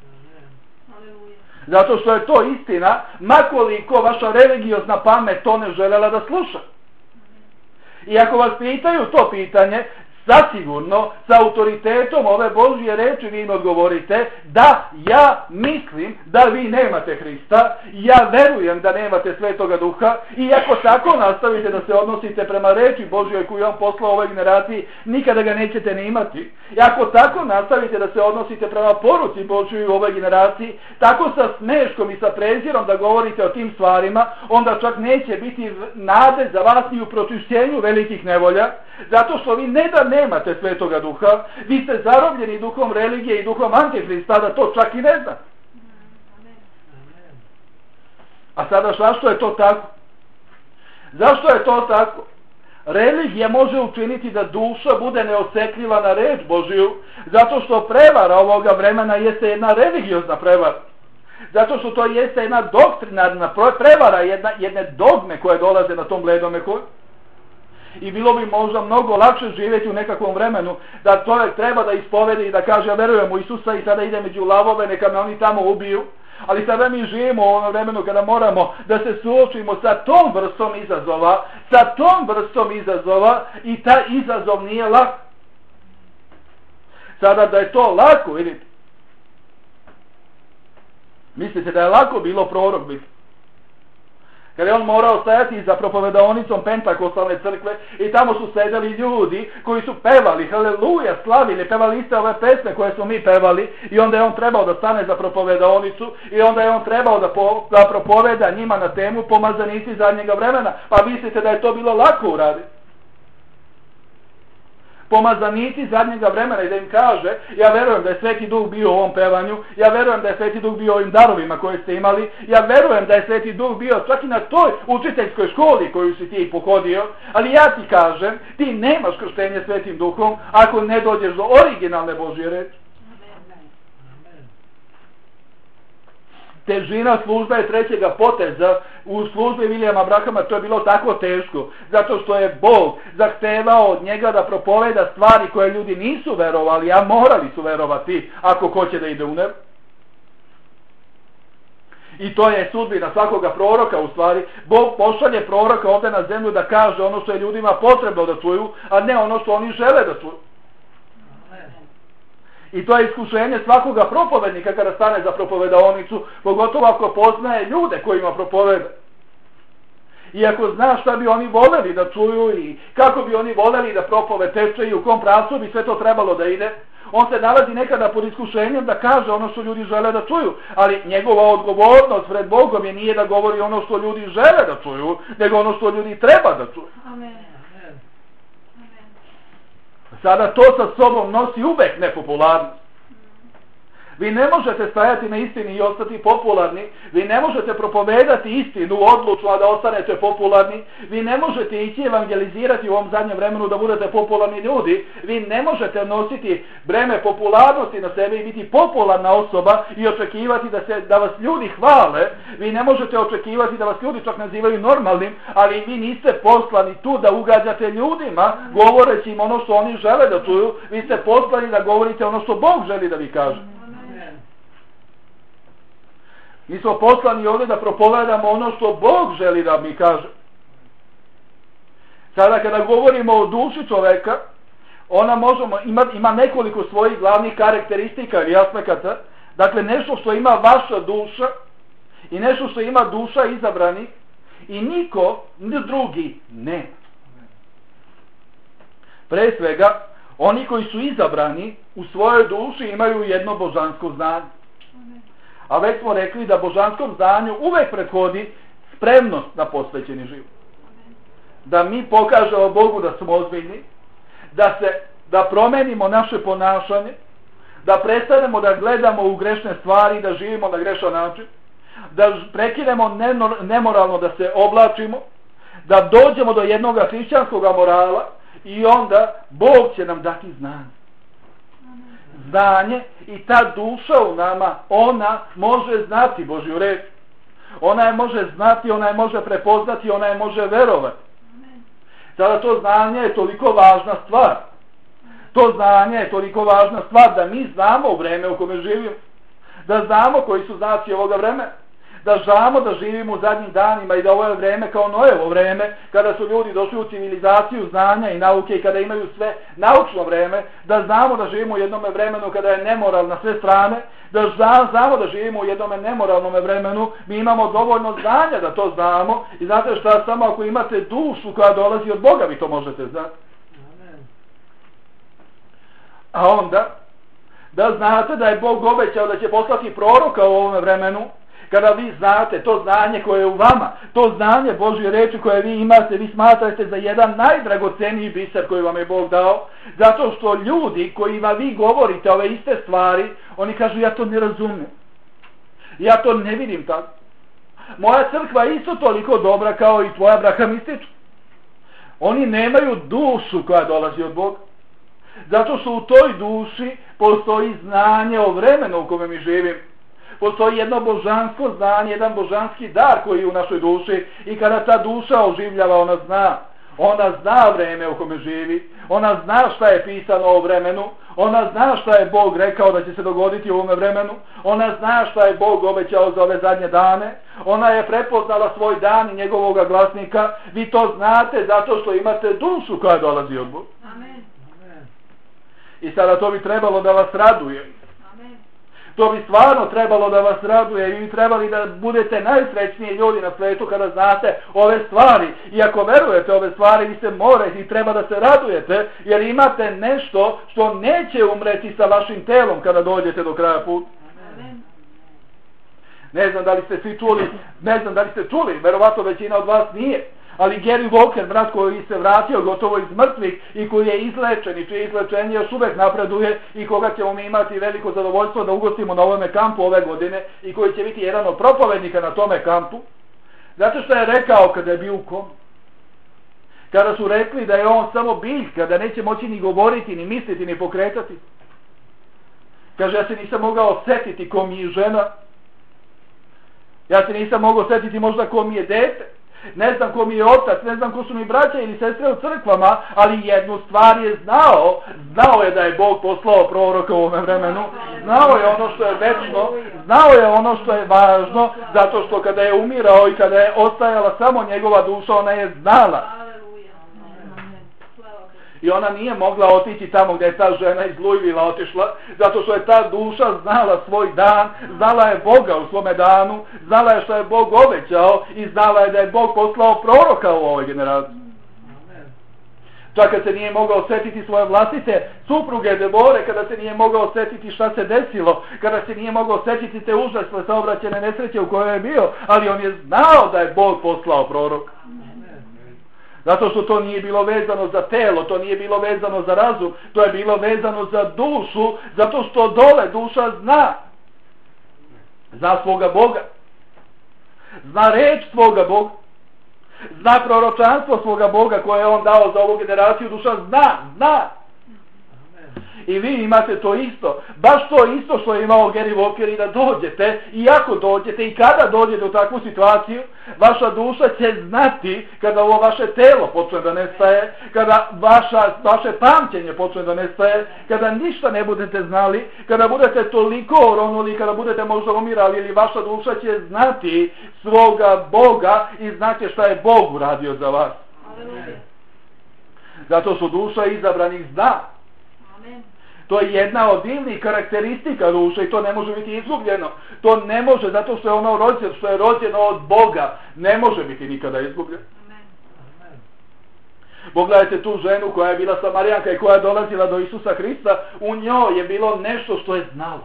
Zato što je to istina, makoliko vaša religiozna pamet to ne želela da sluša. I ako vas pitaju to pitanje, zasigurno, sa autoritetom ove Božje reči vi im odgovorite da ja mislim da vi nemate Hrista, ja verujem da nemate Svetoga Duha i ako tako nastavite da se odnosite prema reči Božjoj koju on poslao ovoj generaciji, nikada ga nećete ni imati. I ako tako nastavite da se odnosite prema poruci Božjoj u ovoj generaciji, tako sa smeškom i sa prezirom da govorite o tim stvarima, onda čak neće biti nade za vas ni u pročišćenju velikih nevolja, zato što vi ne da nemate Svetoga Duha, vi ste zarobljeni duhom religije i duhom Antihrista, da to čak i ne znate. A sada zašto je to tako? Zašto je to tako? Religija može učiniti da duša bude neosetljiva na reč Božiju, zato što prevara ovoga vremena jeste jedna religiozna prevara. Zato što to jeste jedna doktrinarna prevara, jedne dogme koje dolaze na tom bledome koju. I bilo bi možda mnogo lakše živjeti u nekakvom vremenu da čovjek treba da ispovedi i da kaže ja verujem u Isusa i sada ide među lavove, neka me oni tamo ubiju. Ali sada mi živimo u onom vremenu kada moramo da se suočimo sa tom vrstom izazova i taj izazov nije lak. Sada da je to lako, vidite. Mislite da je lako bilo prorok biti? Kada je on morao stajati za propovedaonicom Pentakostalne crkve i tamo su sedeli ljudi koji su pevali, haleluja, slavili, pevali iste ove pesme koje smo mi pevali i onda je on trebao da stane za propovedaonicu i onda je on trebao da propoveda njima na temu pomazanici zadnjega vremena. Pa mislite da je to bilo lako uraditi? Pomazanici zadnjega vremena i da im kaže ja verujem da je Sveti Duh bio u ovom pevanju, ja verujem da je Sveti Duh bio u ovim darovima koje ste imali, ja verujem da je Sveti Duh bio čak i na toj učiteljskoj školi koju si ti pohodio, ali ja ti kažem, ti nemaš krštenje Svetim Duhom ako ne dođeš do originalne Božje reči. Težina službe je trećega poteza u službi Vilijama Brahama, to je bilo tako teško, zato što je Bog zahtevao od njega da propoveda stvari koje ljudi nisu verovali, a morali su verovati ako hoće da ide u nebo. I to je sudbina svakoga proroka u stvari. Bog pošalje proroka ovdje na zemlju da kaže ono što je ljudima potrebno da čuju, a ne ono što oni žele da čuju. I to je iskušenje svakoga propovednika kada stane za propovedaonicu, pogotovo ako poznaje ljude kojima propoveda. I ako zna šta bi oni voljeli da čuju i kako bi oni voljeli da propoved teče i u kom pravcu bi sve to trebalo da ide, on se nalazi nekada pod iskušenjem da kaže ono što ljudi žele da čuju, ali njegova odgovornost pred Bogom je nije da govori ono što ljudi žele da čuju, nego ono što ljudi treba da čuju. Amen. Sada to sa sobom nosi uvek nepopularnost. Vi ne možete stajati na istini i ostati popularni, vi ne možete propovedati istinu odlučno, a da ostanete popularni, vi ne možete ići evangelizirati u ovom zadnjem vremenu da budete popularni ljudi, vi ne možete nositi breme popularnosti na sebe i biti popularna osoba i očekivati da vas ljudi hvale, vi ne možete očekivati da vas ljudi čak nazivaju normalnim, ali vi niste poslani tu da ugađate ljudima govoreći im ono što oni žele da čuju, vi ste poslani da govorite ono što Bog želi da vi kaže. Mi smo poslani ovdje da propovedamo ono što Bog želi da mi kaže. Sada kada govorimo o duši čoveka, ona ima nekoliko svojih glavnih karakteristika ili aspekata. Dakle, nešto što ima vaša duša i nešto što ima duša izabranih i niko drugi ne. Pre svega, oni koji su izabrani u svojoj duši imaju jedno božansko znanje. A već smo rekli da božanskom znanju uvek prethodi spremnost na posvećeni život. Da mi pokažemo Bogu da smo ozbiljni, da promenimo naše ponašanje, da prestanemo da gledamo u grešne stvari i da živimo na grešan način, da prekinemo nemoralno da se oblačimo, da dođemo do jednog hrišćanskog morala i onda Bog će nam dati znanje. Znanje i ta duša u nama, ona može znati Božju reč. Ona je može znati, ona je može prepoznati, ona je može verovati. Sada to znanje je toliko važna stvar. To znanje je toliko važna stvar da mi znamo u vreme u kome živimo. Da znamo koji su znaci ovoga vremena. Da znamo da živimo u zadnjim danima i da ovo je vreme kao Noevo vreme, kada su ljudi došli u civilizaciju znanja i nauke i kada imaju sve naučno vreme, da znamo da živimo u jednom vremenu kada je nemoral na sve strane, da znamo da živimo u jednom nemoralnom vremenu, mi imamo dovoljno znanja da to znamo i znate šta, samo ako imate dušu koja dolazi od Boga vi to možete znati. A onda, da znate da je Bog obećao da će poslati proroka u ovom vremenu, kada vi znate to znanje koje je u vama, to znanje Božje reči koje vi imate, vi smatrate za jedan najdragoceniji biser koji vam je Bog dao, zato što ljudi kojima vi govorite ove iste stvari, oni kažu ja to ne razumijem. Ja to ne vidim tako. Moja crkva je isto toliko dobra kao i tvoja brahamistička. Oni nemaju dušu koja dolazi od Boga. Zato što u toj duši postoji znanje o vremenu u kome mi živimo. Postoji jedno božansko znanje, jedan božanski dar koji je u našoj duši i kada ta duša oživljava, ona zna. Ona zna vreme u kome živi, ona zna šta je pisano o vremenu, ona zna šta je Bog rekao da će se dogoditi u ovom vremenu, ona zna šta je Bog obećao za ove zadnje dane, ona je prepoznala svoj dan i njegovog glasnika, vi to znate zato što imate dušu koja dolazi od Boga. Amen. I sada to bi trebalo da vas raduje. To bi stvarno trebalo da vas raduje i vi trebali da budete najsrećniji ljudi na svijetu kada znate ove stvari. I ako verujete ove stvari, vi se morate i treba da se radujete, jer imate nešto što neće umreti sa vašim telom kada dođete do kraja puta. Ne znam da li ste svi čuli, verovatno većina od vas nije. Ali Gary Walker, brat koji se vratio gotovo iz mrtvih i koji je izlečen i čije izlečenje još uvek napreduje i koga ćemo mi imati veliko zadovoljstvo da ugostimo na ovome kampu ove godine i koji će biti jedan od propovednika na tome kampu. Zato što je rekao kada je bio u komi. Kada su rekli da je on samo biljka, da neće moći ni govoriti, ni misliti, ni pokretati. Kaže, ja se nisam mogao setiti ko mi je žena. Ja se nisam mogao setiti možda ko mi je dete. Ne znam ko mi je otac, ne znam ko su mi braća ili sestre u crkvama, ali jednu stvar je znao je da je Bog poslao proroka u ovom vremenu, znao je ono što je večno, znao je ono što je važno, zato što kada je umirao i kada je ostajala samo njegova duša, ona je znala. I ona nije mogla otići tamo gdje je ta žena iz Louisville otišla, zato što je ta duša znala svoj dan, znala je Boga u svome danu, znala je što je Bog obećao i znala je da je Bog poslao proroka u ovoj generaciji. Čak kad se nije mogao setiti svoje vlastite supruge Debore, kada se nije mogao setiti šta se desilo, kada se nije mogao setiti te užasne saobraćajne nesreće u kojoj je bio, ali on je znao da je Bog poslao proroka. Zato što to nije bilo vezano za telo, to nije bilo vezano za razum, to je bilo vezano za dušu, zato što dole duša zna svoga Boga, zna reč svoga Boga, zna proročanstvo svoga Boga koje je on dao za ovu generaciju, duša zna. I vi imate to isto, baš to isto što je imao Gary Walker i da dođete, i ako dođete i kada dođete u takvu situaciju, vaša duša će znati kada ovo vaše telo počne da nestaje, kada vaše pamćenje počne da nestaje, kada ništa ne budete znali, kada budete toliko oronuli, kada budete možda umirali, ili vaša duša će znati svoga Boga i znate šta je Bog uradio za vas. Zato što duša izabranih zna. To je jedna od divnih karakteristika duše i to ne može biti izgubljeno. To ne može, zato što je ono rođeno, što je rođeno od Boga, ne može biti nikada izgubljeno. Pogledajte tu ženu koja je bila Samarijanka i koja je dolazila do Isusa Hrista, u njoj je bilo nešto što je znalo.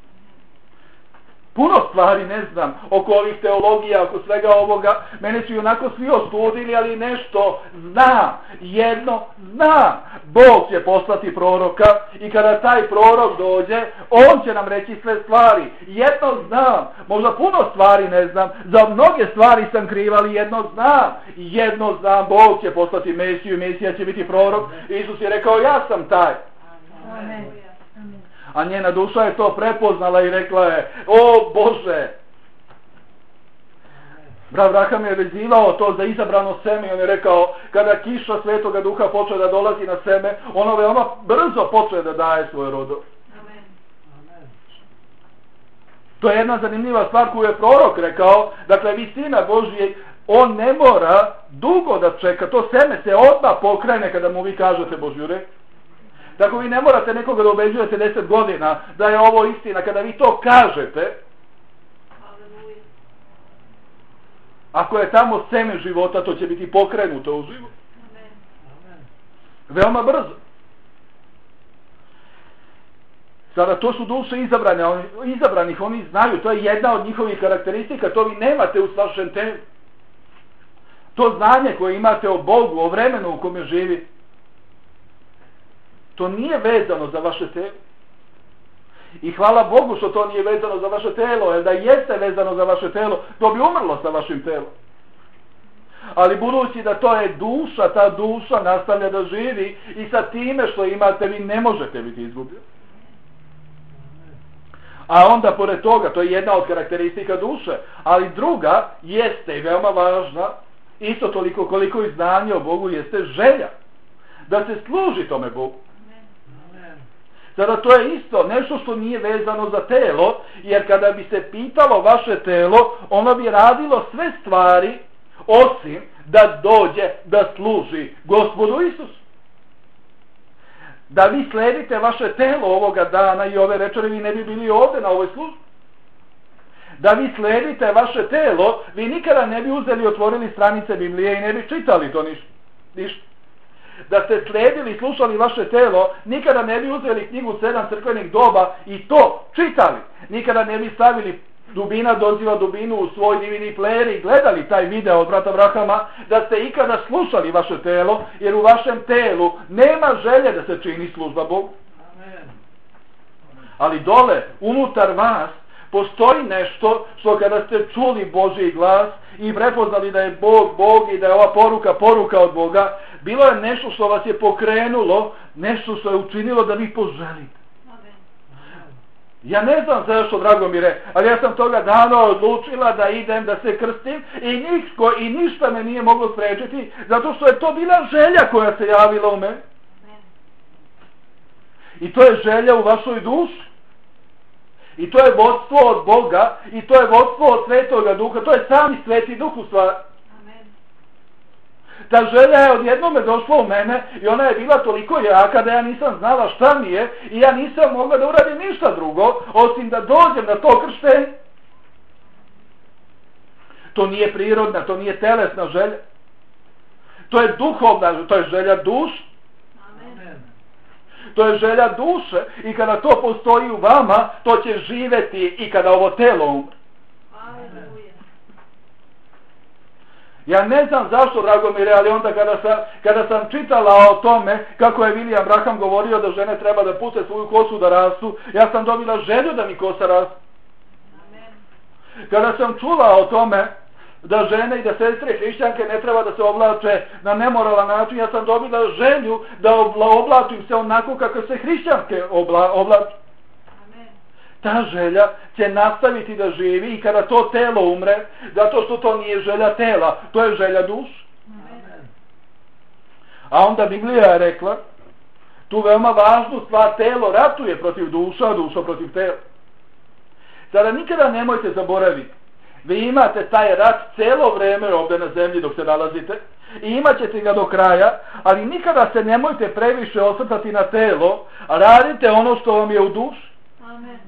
Puno stvari ne znam oko ovih teologija, oko svega ovoga, mene su onako svi ostudili, ali nešto znam, jedno znam. Bog će poslati proroka i kada taj prorok dođe, on će nam reći sve stvari. Jedno znam, možda puno stvari ne znam, za mnoge stvari sam kriv, ali jedno znam, Bog će poslati Mesiju i Mesija će biti prorok. Isus je rekao, ja sam taj. Amen. A njena duša je to prepoznala i rekla je, o Bože! Brat Abraham je vezivao to za izabrano seme i on je rekao, kada kiša Svetoga Duha počne da dolazi na seme, ono veoma brzo počne da daje svoj rodov. To je jedna zanimljiva stvar koju je prorok rekao, dakle vi Sina Božijeg, on ne mora dugo da čeka, to seme se odmah pokrene kada mu vi kažete Božju reč. Tako vi ne morate nekoga da ubeđujete 10 godina da je ovo istina. Kada vi to kažete, ako je tamo seme života, to će biti pokrenuto u život. Veoma brzo. Sada to su duše izabranih, oni znaju, to je jedna od njihovih karakteristika, to vi nemate u vašem telu. To znanje koje imate o Bogu, o vremenu u kome živi, to nije vezano za vaše telo. I hvala Bogu što to nije vezano za vaše telo, jer da jeste vezano za vaše telo, to bi umrlo sa vašim telom. Ali budući da to je duša, ta duša nastavlja da živi i sa time što imate vi ne možete biti izgubljeni. A onda pored toga, to je jedna od karakteristika duše, ali druga jeste i veoma važna, isto toliko koliko i znanje o Bogu jeste želja. Da se služi tome Bogu. Sada to je isto nešto što nije vezano za telo, jer kada bi se pitalo vaše telo, ono bi radilo sve stvari osim da dođe da služi Gospodu Isusu. Da vi sledite vaše telo ovoga dana i ove večeri, vi ne bi bili ovdje na ovoj službi. Da vi sledite vaše telo, vi nikada ne bi uzeli i otvorili stranice Biblije i ne bi čitali to ništa. Da ste sledili i slušali vaše telo, nikada ne bi uzeli knjigu 7 crkvenih doba i to čitali. Nikada ne bi stavili Dubina doziva dubinu u svoj divini player i gledali taj video od brata Abrahama, da ste ikada slušali vaše telo, jer u vašem telu nema želje da se čini služba Bogu. Ali dole, unutar vas, postoji nešto što kada ste čuli Božji glas i prepoznali da je Bog Bog i da je ova poruka od Boga, bilo je nešto što vas je pokrenulo, nešto što je učinilo da vi poželite. Ja ne znam zašto, Dragomire, ali ja sam toga dana odlučila da idem, da se krstim i ništa me nije moglo sprečiti, zato što je to bila želja koja se javila u meni. I to je želja u vašoj duši. I to je vodstvo od Boga, i to je vodstvo od Svetoga Duha, to je sami Sveti Duh u stvari. Ta želja je odjednome došla u mene i ona je bila toliko jaka da ja nisam znala šta mi je i ja nisam mogla da uradim ništa drugo, osim da dođem na to krštenje. To nije prirodna, to nije telesna želja. To je duhovna, to je želja duše. To je želja duše i kada to postoji u vama, to će živeti i kada ovo telo umre. Ja ne znam zašto, Dragomire, ali onda kada sam čitala o tome kako je William Branham govorio da žene treba da puste svoju kosu da rastu, ja sam dobila želju da mi kosa raste. Kada sam čula o tome da žene i da sestre hrišćanke ne treba da se oblače na nemoralan način, ja sam dobila želju da oblačim se onako kako se hrišćanke oblaču. Ta želja će nastaviti da živi i kada to telo umre, zato što to nije želja tela, to je želja duša. A onda Biblija je rekla, tu veoma važnu stvar, telo ratuje protiv duša, a duša protiv tela. Sada nikada nemojte zaboraviti Vi imate taj rat cijelo vrijeme ovdje na zemlji dok se nalazite i imat ćete ga do kraja, ali nikada se nemojte previše osvrtati na telo, a radite ono što vam je u duši. Amen.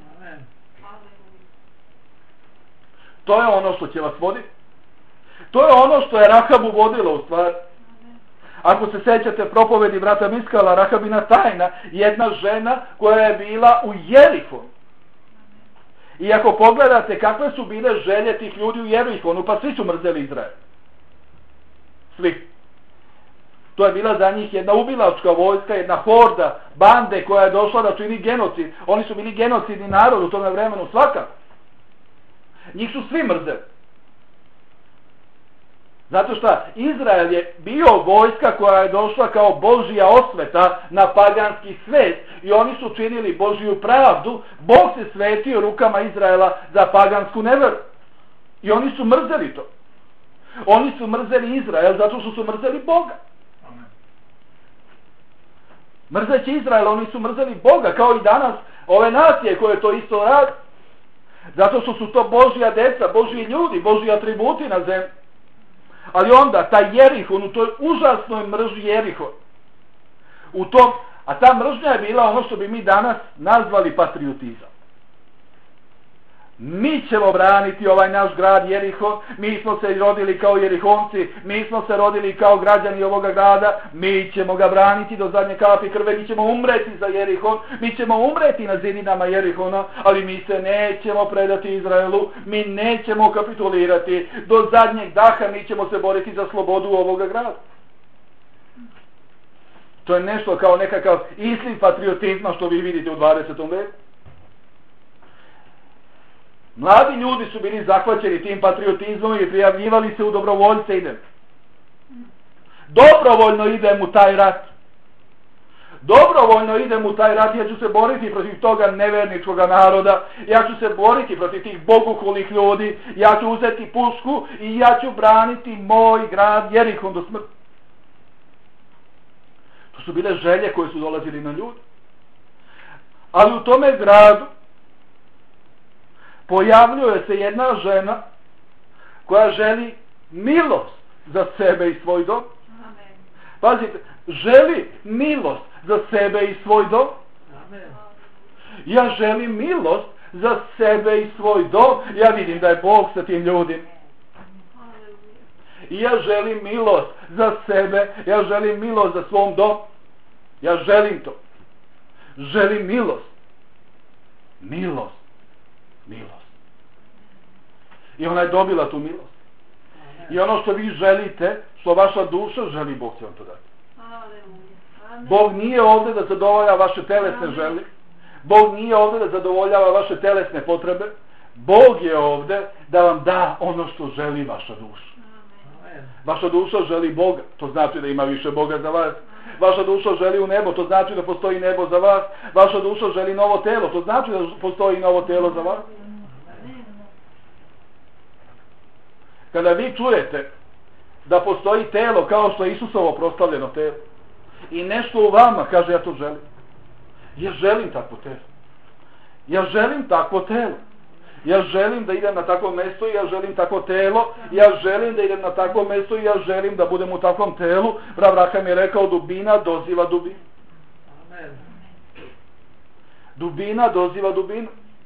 To je ono što će vas voditi. To je ono što je Rahabu vodilo u stvari. Ako se sjećate propovedi brata Miskala, Rahabina tajna, jedna žena koja je bila u Jerihonu. I ako pogledate kakve su bile želje tih ljudi u Jerihonu, pa svi su mrzeli Izrael. Svi. To je bila za njih jedna ubilačka vojska, jedna horda, bande koja je došla da čini genocid. Oni su bili genocidni narod u tome vremenu svakako. Njih su svi mrzeli. Zato što Izrael je bio vojska koja je došla kao Božja osveta na paganski svet i oni su činili Božju pravdu. Bog se svetio rukama Izraela za pagansku neveru. I oni su mrzeli to. Oni su mrzeli Izrael zato što su mrzeli Boga. Mrzeći Izrael, oni su mrzeli Boga, kao i danas ove nacije koje to isto rade. Zato što su to Božja deca, Božji ljudi, Božji atributi na zemlji. Ali onda, taj Jerihon, u toj užasnoj mržnji Jerihon, a ta mržnja je bila ono što bi mi danas nazvali patriotizam. Mi ćemo braniti ovaj naš grad Jerihon, mi smo se rodili kao Jerihonci, mi smo se rodili kao građani ovoga grada, mi ćemo ga braniti do zadnje kapi krve, mi ćemo umreti za Jerihon, mi ćemo umreti na zidinama Jerihona, ali mi se nećemo predati Izraelu, mi nećemo kapitulirati, do zadnjeg daha mi ćemo se boriti za slobodu ovoga grada. To je nešto kao nekakav izliv patriotizma što vi vidite u 20. veku. Mladi ljudi su bili zahvaćeni tim patriotizmom i prijavljivali se u dobrovoljce. Dobrovoljno idem u taj rat. Dobrovoljno idem u taj rat, ja ću se boriti protiv toga neverničkog naroda, ja ću se boriti protiv tih bogohulnih ljudi, ja ću uzeti pušku i ja ću braniti moj grad Jerihon do smrti. To su bile želje koje su dolazili na ljudi. Ali u tome gradu pojavljuje se jedna žena koja želi milost za sebe i svoj dom. Amen. Pazite, želi milost za sebe i svoj dom. Amen. Ja želim milost za sebe i svoj dom. Ja vidim da je Bog sa tim ljudima. I ja želim milost za sebe, ja želim milost za svom dom. Ja želim to. Želim milost. Milost. Milost. I ona je dobila tu milost. I ono što vi želite, što vaša duša želi, Bog će vam to dati. Bog nije ovdje da zadovoljava vaše telesne želje. Bog nije ovdje da zadovoljava vaše telesne potrebe. Bog je ovdje da vam da ono što želi vaša duša. Vaša duša želi Boga, to znači da ima više Boga za vas. Vaša duša želi u nebo, to znači da postoji nebo za vas. Vaša duša želi novo telo, to znači da postoji novo telo za vas. Kada vi čujete da postoji telo kao što je Isusovo proslavljeno telo i nešto u vama kaže ja to želim. Ja želim takvo telo. Ja želim takvo telo. Ja želim da idem na takvo mjesto i ja želim takvo telo. Ja želim da idem na takvo mjesto i ja želim da budem u takvom telu. Abraham je rekao dubina doziva dubinu. Amen. Dubina doziva dubinu.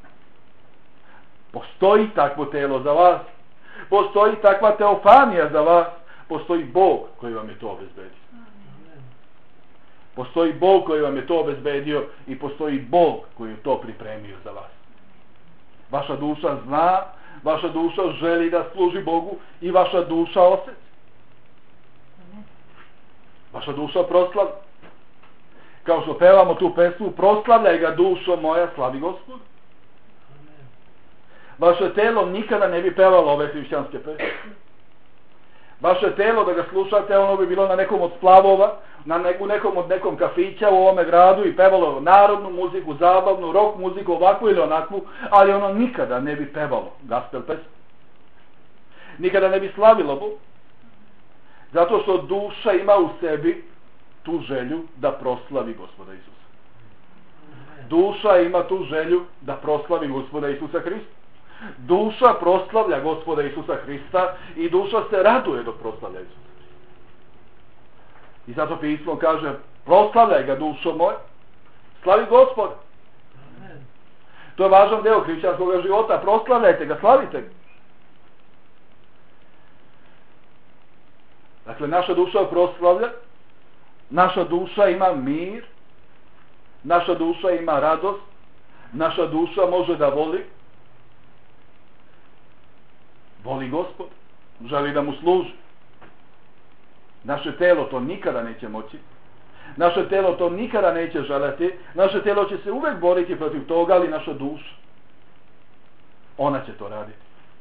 Postoji takvo telo za vas. Postoji takva teofanija za vas. Postoji Bog koji vam je to obezbedio. Postoji Bog koji vam je to obezbedio i postoji Bog koji je to pripremio za vas. Vaša duša zna, vaša duša želi da služi Bogu i vaša duša osjeća. Vaša duša proslavlja. Kao što pevamo tu pesmu, proslavljaj ga dušo moja, slavi Gospod. Vaše telo nikada ne bi pevalo ove hrišćanske pesme. Vaše telo da ga slušate, ono bi bilo na nekom od splavova, nekom kafića u ovome gradu i pevalo narodnu muziku, zabavnu, rock muziku, ovakvu ili onakvu, ali ono nikada ne bi pevalo gospel pesmu. Nikada ne bi slavilo Bog. Zato što duša ima u sebi tu želju da proslavi Gospoda Isusa. Duša ima tu želju da proslavi Gospoda Isusa Hrista. Duša proslavlja Gospoda Isusa Hrista i duša se raduje dok proslavlja Isusa Hrista. I zato pismo kaže, proslavljaj ga dušo moj, slavi Gospoda. To je važan deo hrišćanskog života, proslavljajte ga, slavite ga. Dakle, naša duša proslavlja, naša duša ima mir, naša duša ima radost, naša duša može da voli Gospod, želi da mu služi. Naše telo to nikada neće moći, naše telo to nikada neće želeti, naše telo će se uvek boriti protiv toga, ali naša duša, ona će to raditi.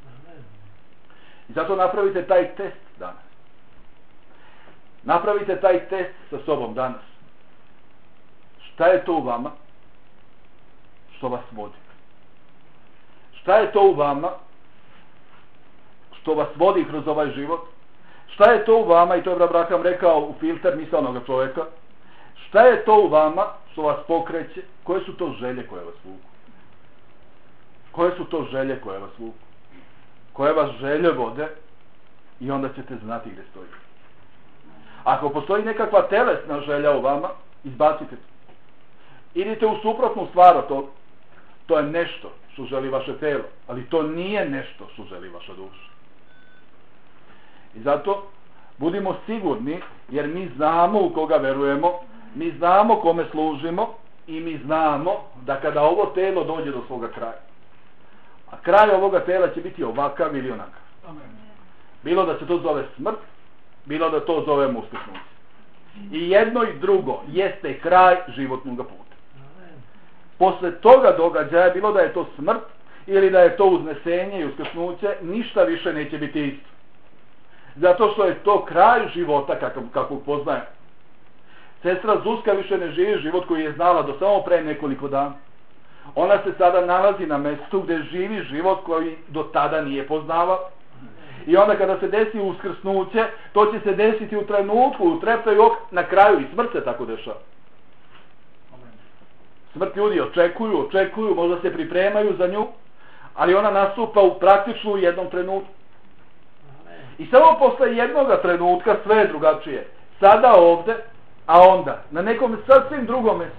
I zato napravite taj test danas. Napravite taj test sa sobom danas. Šta je to u vama što vas vodi? Šta je to u vama što vas vodi kroz ovaj život? Šta je to u vama, i to je Abraham rekao u filter misalnog čovjeka, šta je to u vama što vas pokreće? Koje su to želje koje vas vuku? Koje su to želje koje vas vuku? Koje vas želje vode? I onda ćete znati gdje stojite. Ako postoji nekakva telesna želja u vama, izbacite to. Idite u suprotnu stvar od toga. To je nešto što želi vaše telo, ali to nije nešto što želi vaša duša. I zato budimo sigurni, jer mi znamo u koga verujemo, mi znamo kome služimo i mi znamo da kada ovo telo dođe do svoga kraja, a kraj ovoga tela će biti ovakav ili onakav. Bilo da se to zove smrt, bilo da to zovemo uskrsnuće. I jedno i drugo jeste kraj životnog puta. Posle toga događaja, bilo da je to smrt ili da je to uznesenje i uskrsnuće, ništa više neće biti isto. Zato što je to kraj života kakvog poznaje. Sestra Zuzka više ne živi život koji je znala do samo pre nekoliko dana. Ona se sada nalazi na mjestu gdje živi život koji do tada nije poznavala. I onda kada se desi uskrsnuće, to će se desiti u trenutku, u treptaju na kraju, i smrt se tako dešava. Smrt ljudi očekuju, možda se pripremaju za nju, ali ona nastupa praktično u jednom trenutku. I samo posle jednoga trenutka sve je drugačije. Sada ovde, a onda na nekom sasvim drugom mjestu.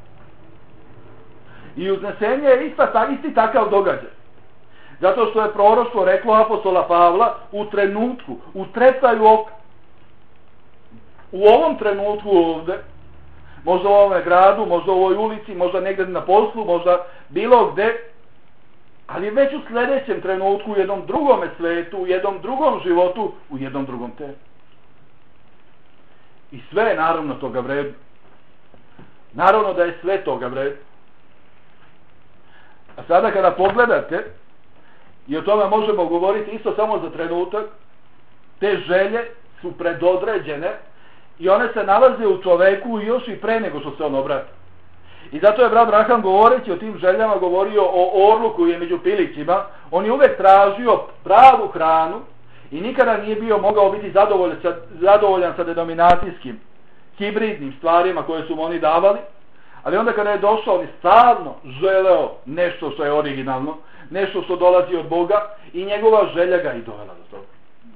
I uznesenje je isti takav događaj. Zato što je proroštvo reklo apostola Pavla u trenutku, u treptaju oka. U ovom trenutku ovde, možda u ovom gradu, možda u ovoj ulici, možda negdje na poslu, možda bilo gde, ali već u sljedećem trenutku, u jednom drugom svetu, u jednom drugom životu, u jednom drugom telu. I sve je naravno toga vredno. Naravno da je sve toga vredno. A sada kada pogledate, i o tome možemo govoriti isto samo za trenutak, te želje su predodređene i one se nalaze u čoveku još i pre nego što se on obrati. I zato je brat Abraham govoreći o tim željama govorio o orlu koji je među pilićima. On je uvek tražio pravu hranu i nikada nije bio mogao biti zadovoljan sa denominacijskim, hibridnim stvarima koje su mu oni davali. Ali onda kada je došao, on je stalno želeo nešto što je originalno, nešto što dolazi od Boga, i njegova želja ga i dovela do toga.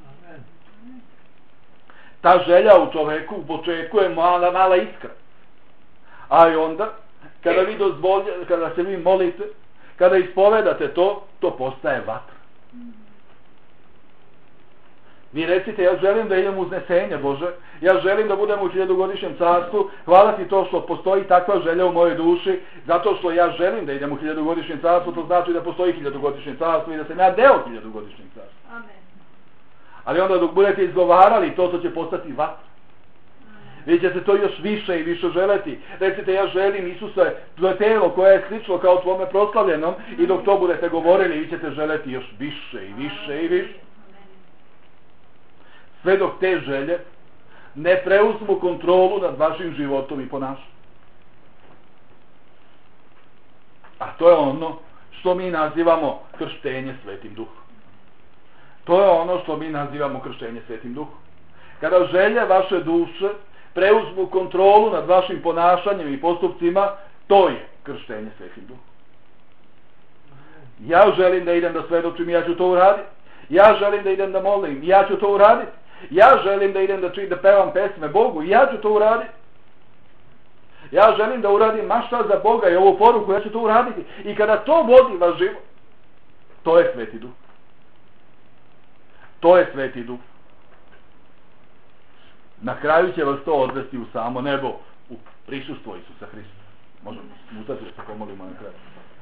Ta želja u čoveku u početku je mala iskra. A i onda, kada se vi molite, kada ispovedate to postaje vatra. Vi recite, ja želim da idem u uznesenje, Bože, ja želim da budem u 1000-godišnjem carstvu, hvala ti to što postoji takva želja u mojoj duši, zato što ja želim da idem u 1000-godišnjem carstvu, to znači da postoji 1000-godišnje carstvo i da sam ja deo 1000-godišnjeg carstva. Amen. Ali onda dok budete izgovarali, to će postati vatra. Vi ćete to još više i više želeti. Recite, ja želim Isuse, tvoje telo koje je slično kao tvome proslavljenom, i dok to budete govorili, vi ćete želeti još više i više i više. Sve dok te želje ne preuzmu kontrolu nad vašim životom i ponašanjem. A to je ono što mi nazivamo krštenje Svetim Duhom. To je ono što mi nazivamo krštenje Svetim Duhom. Kada želje vaše duše preuzmu kontrolu nad vašim ponašanjem i postupcima, to je krštenje Svetim Duhom. Ja želim da idem da svedočim, ja ću to uraditi. Ja želim da idem da molim, ja ću to uraditi. Ja želim da idem da pevam pesme Bogu, ja ću to uraditi. Ja želim da uradim mašta za Boga i ovu poruku, ja ću to uraditi. I kada to vodi vaš život, to je Sveti Duh. To je Sveti Duh. Na kraju će vas to odvesti u samo nebo, u prisustvo Isusa Hrista. Možemo smutati da se pomolimo na kraju.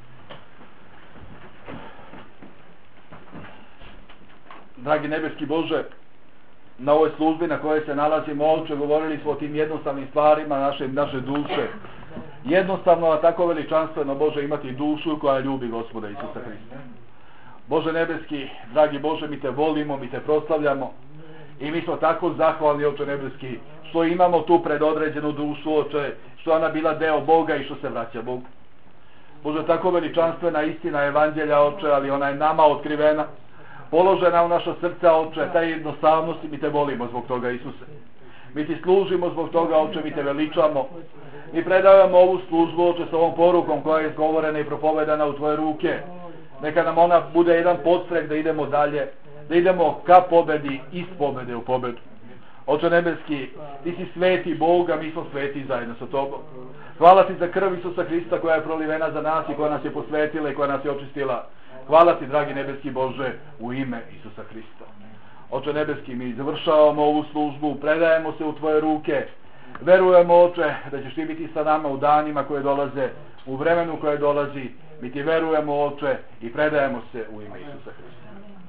Dragi nebeski Bože, na ovoj službi na kojoj se nalazimo, Oče, govorili smo o tim jednostavnim stvarima naše duše. Jednostavno, a tako veličanstveno, Bože, imati dušu koja ljubi Gospoda Isusa Hrista. Bože nebeski, dragi Bože, mi te volimo, mi te proslavljamo i mi smo tako zahvalni, Oče nebeski, što imamo tu predodređenu dušu, Oče, što ona bila deo Boga i što se vraća Bogu. Bože, tako veličanstvena istina Evanđelja, Oče, ali ona je nama otkrivena, položena u naša srca, Oče, taj jednostavnost i mi te volimo zbog toga, Isuse. Mi ti služimo zbog toga, Oče, mi te veličamo. Mi predavamo ovu službu, Oče, s ovom porukom koja je izgovorena i propovedana u tvoje ruke. Neka nam ona bude jedan podstrek da idemo dalje, da idemo ka pobedi, iz pobede u pobedu. Oče nebeski, ti si sveti Boga, mi smo sveti zajedno sa tobom. Hvala ti za krv Isusa Hrista koja je prolivena za nas i koja nas je posvetila i koja nas je očistila. Hvala ti, dragi nebeski Bože, u ime Isusa Hrista. Oče nebeski, mi završavamo ovu službu, predajemo se u tvoje ruke. Verujemo, Oče, da ćeš ti biti sa nama u danima koje dolaze, u vremenu koje dolazi. Mi ti verujemo, Oče, i predajemo se u ime Isusa Hrista.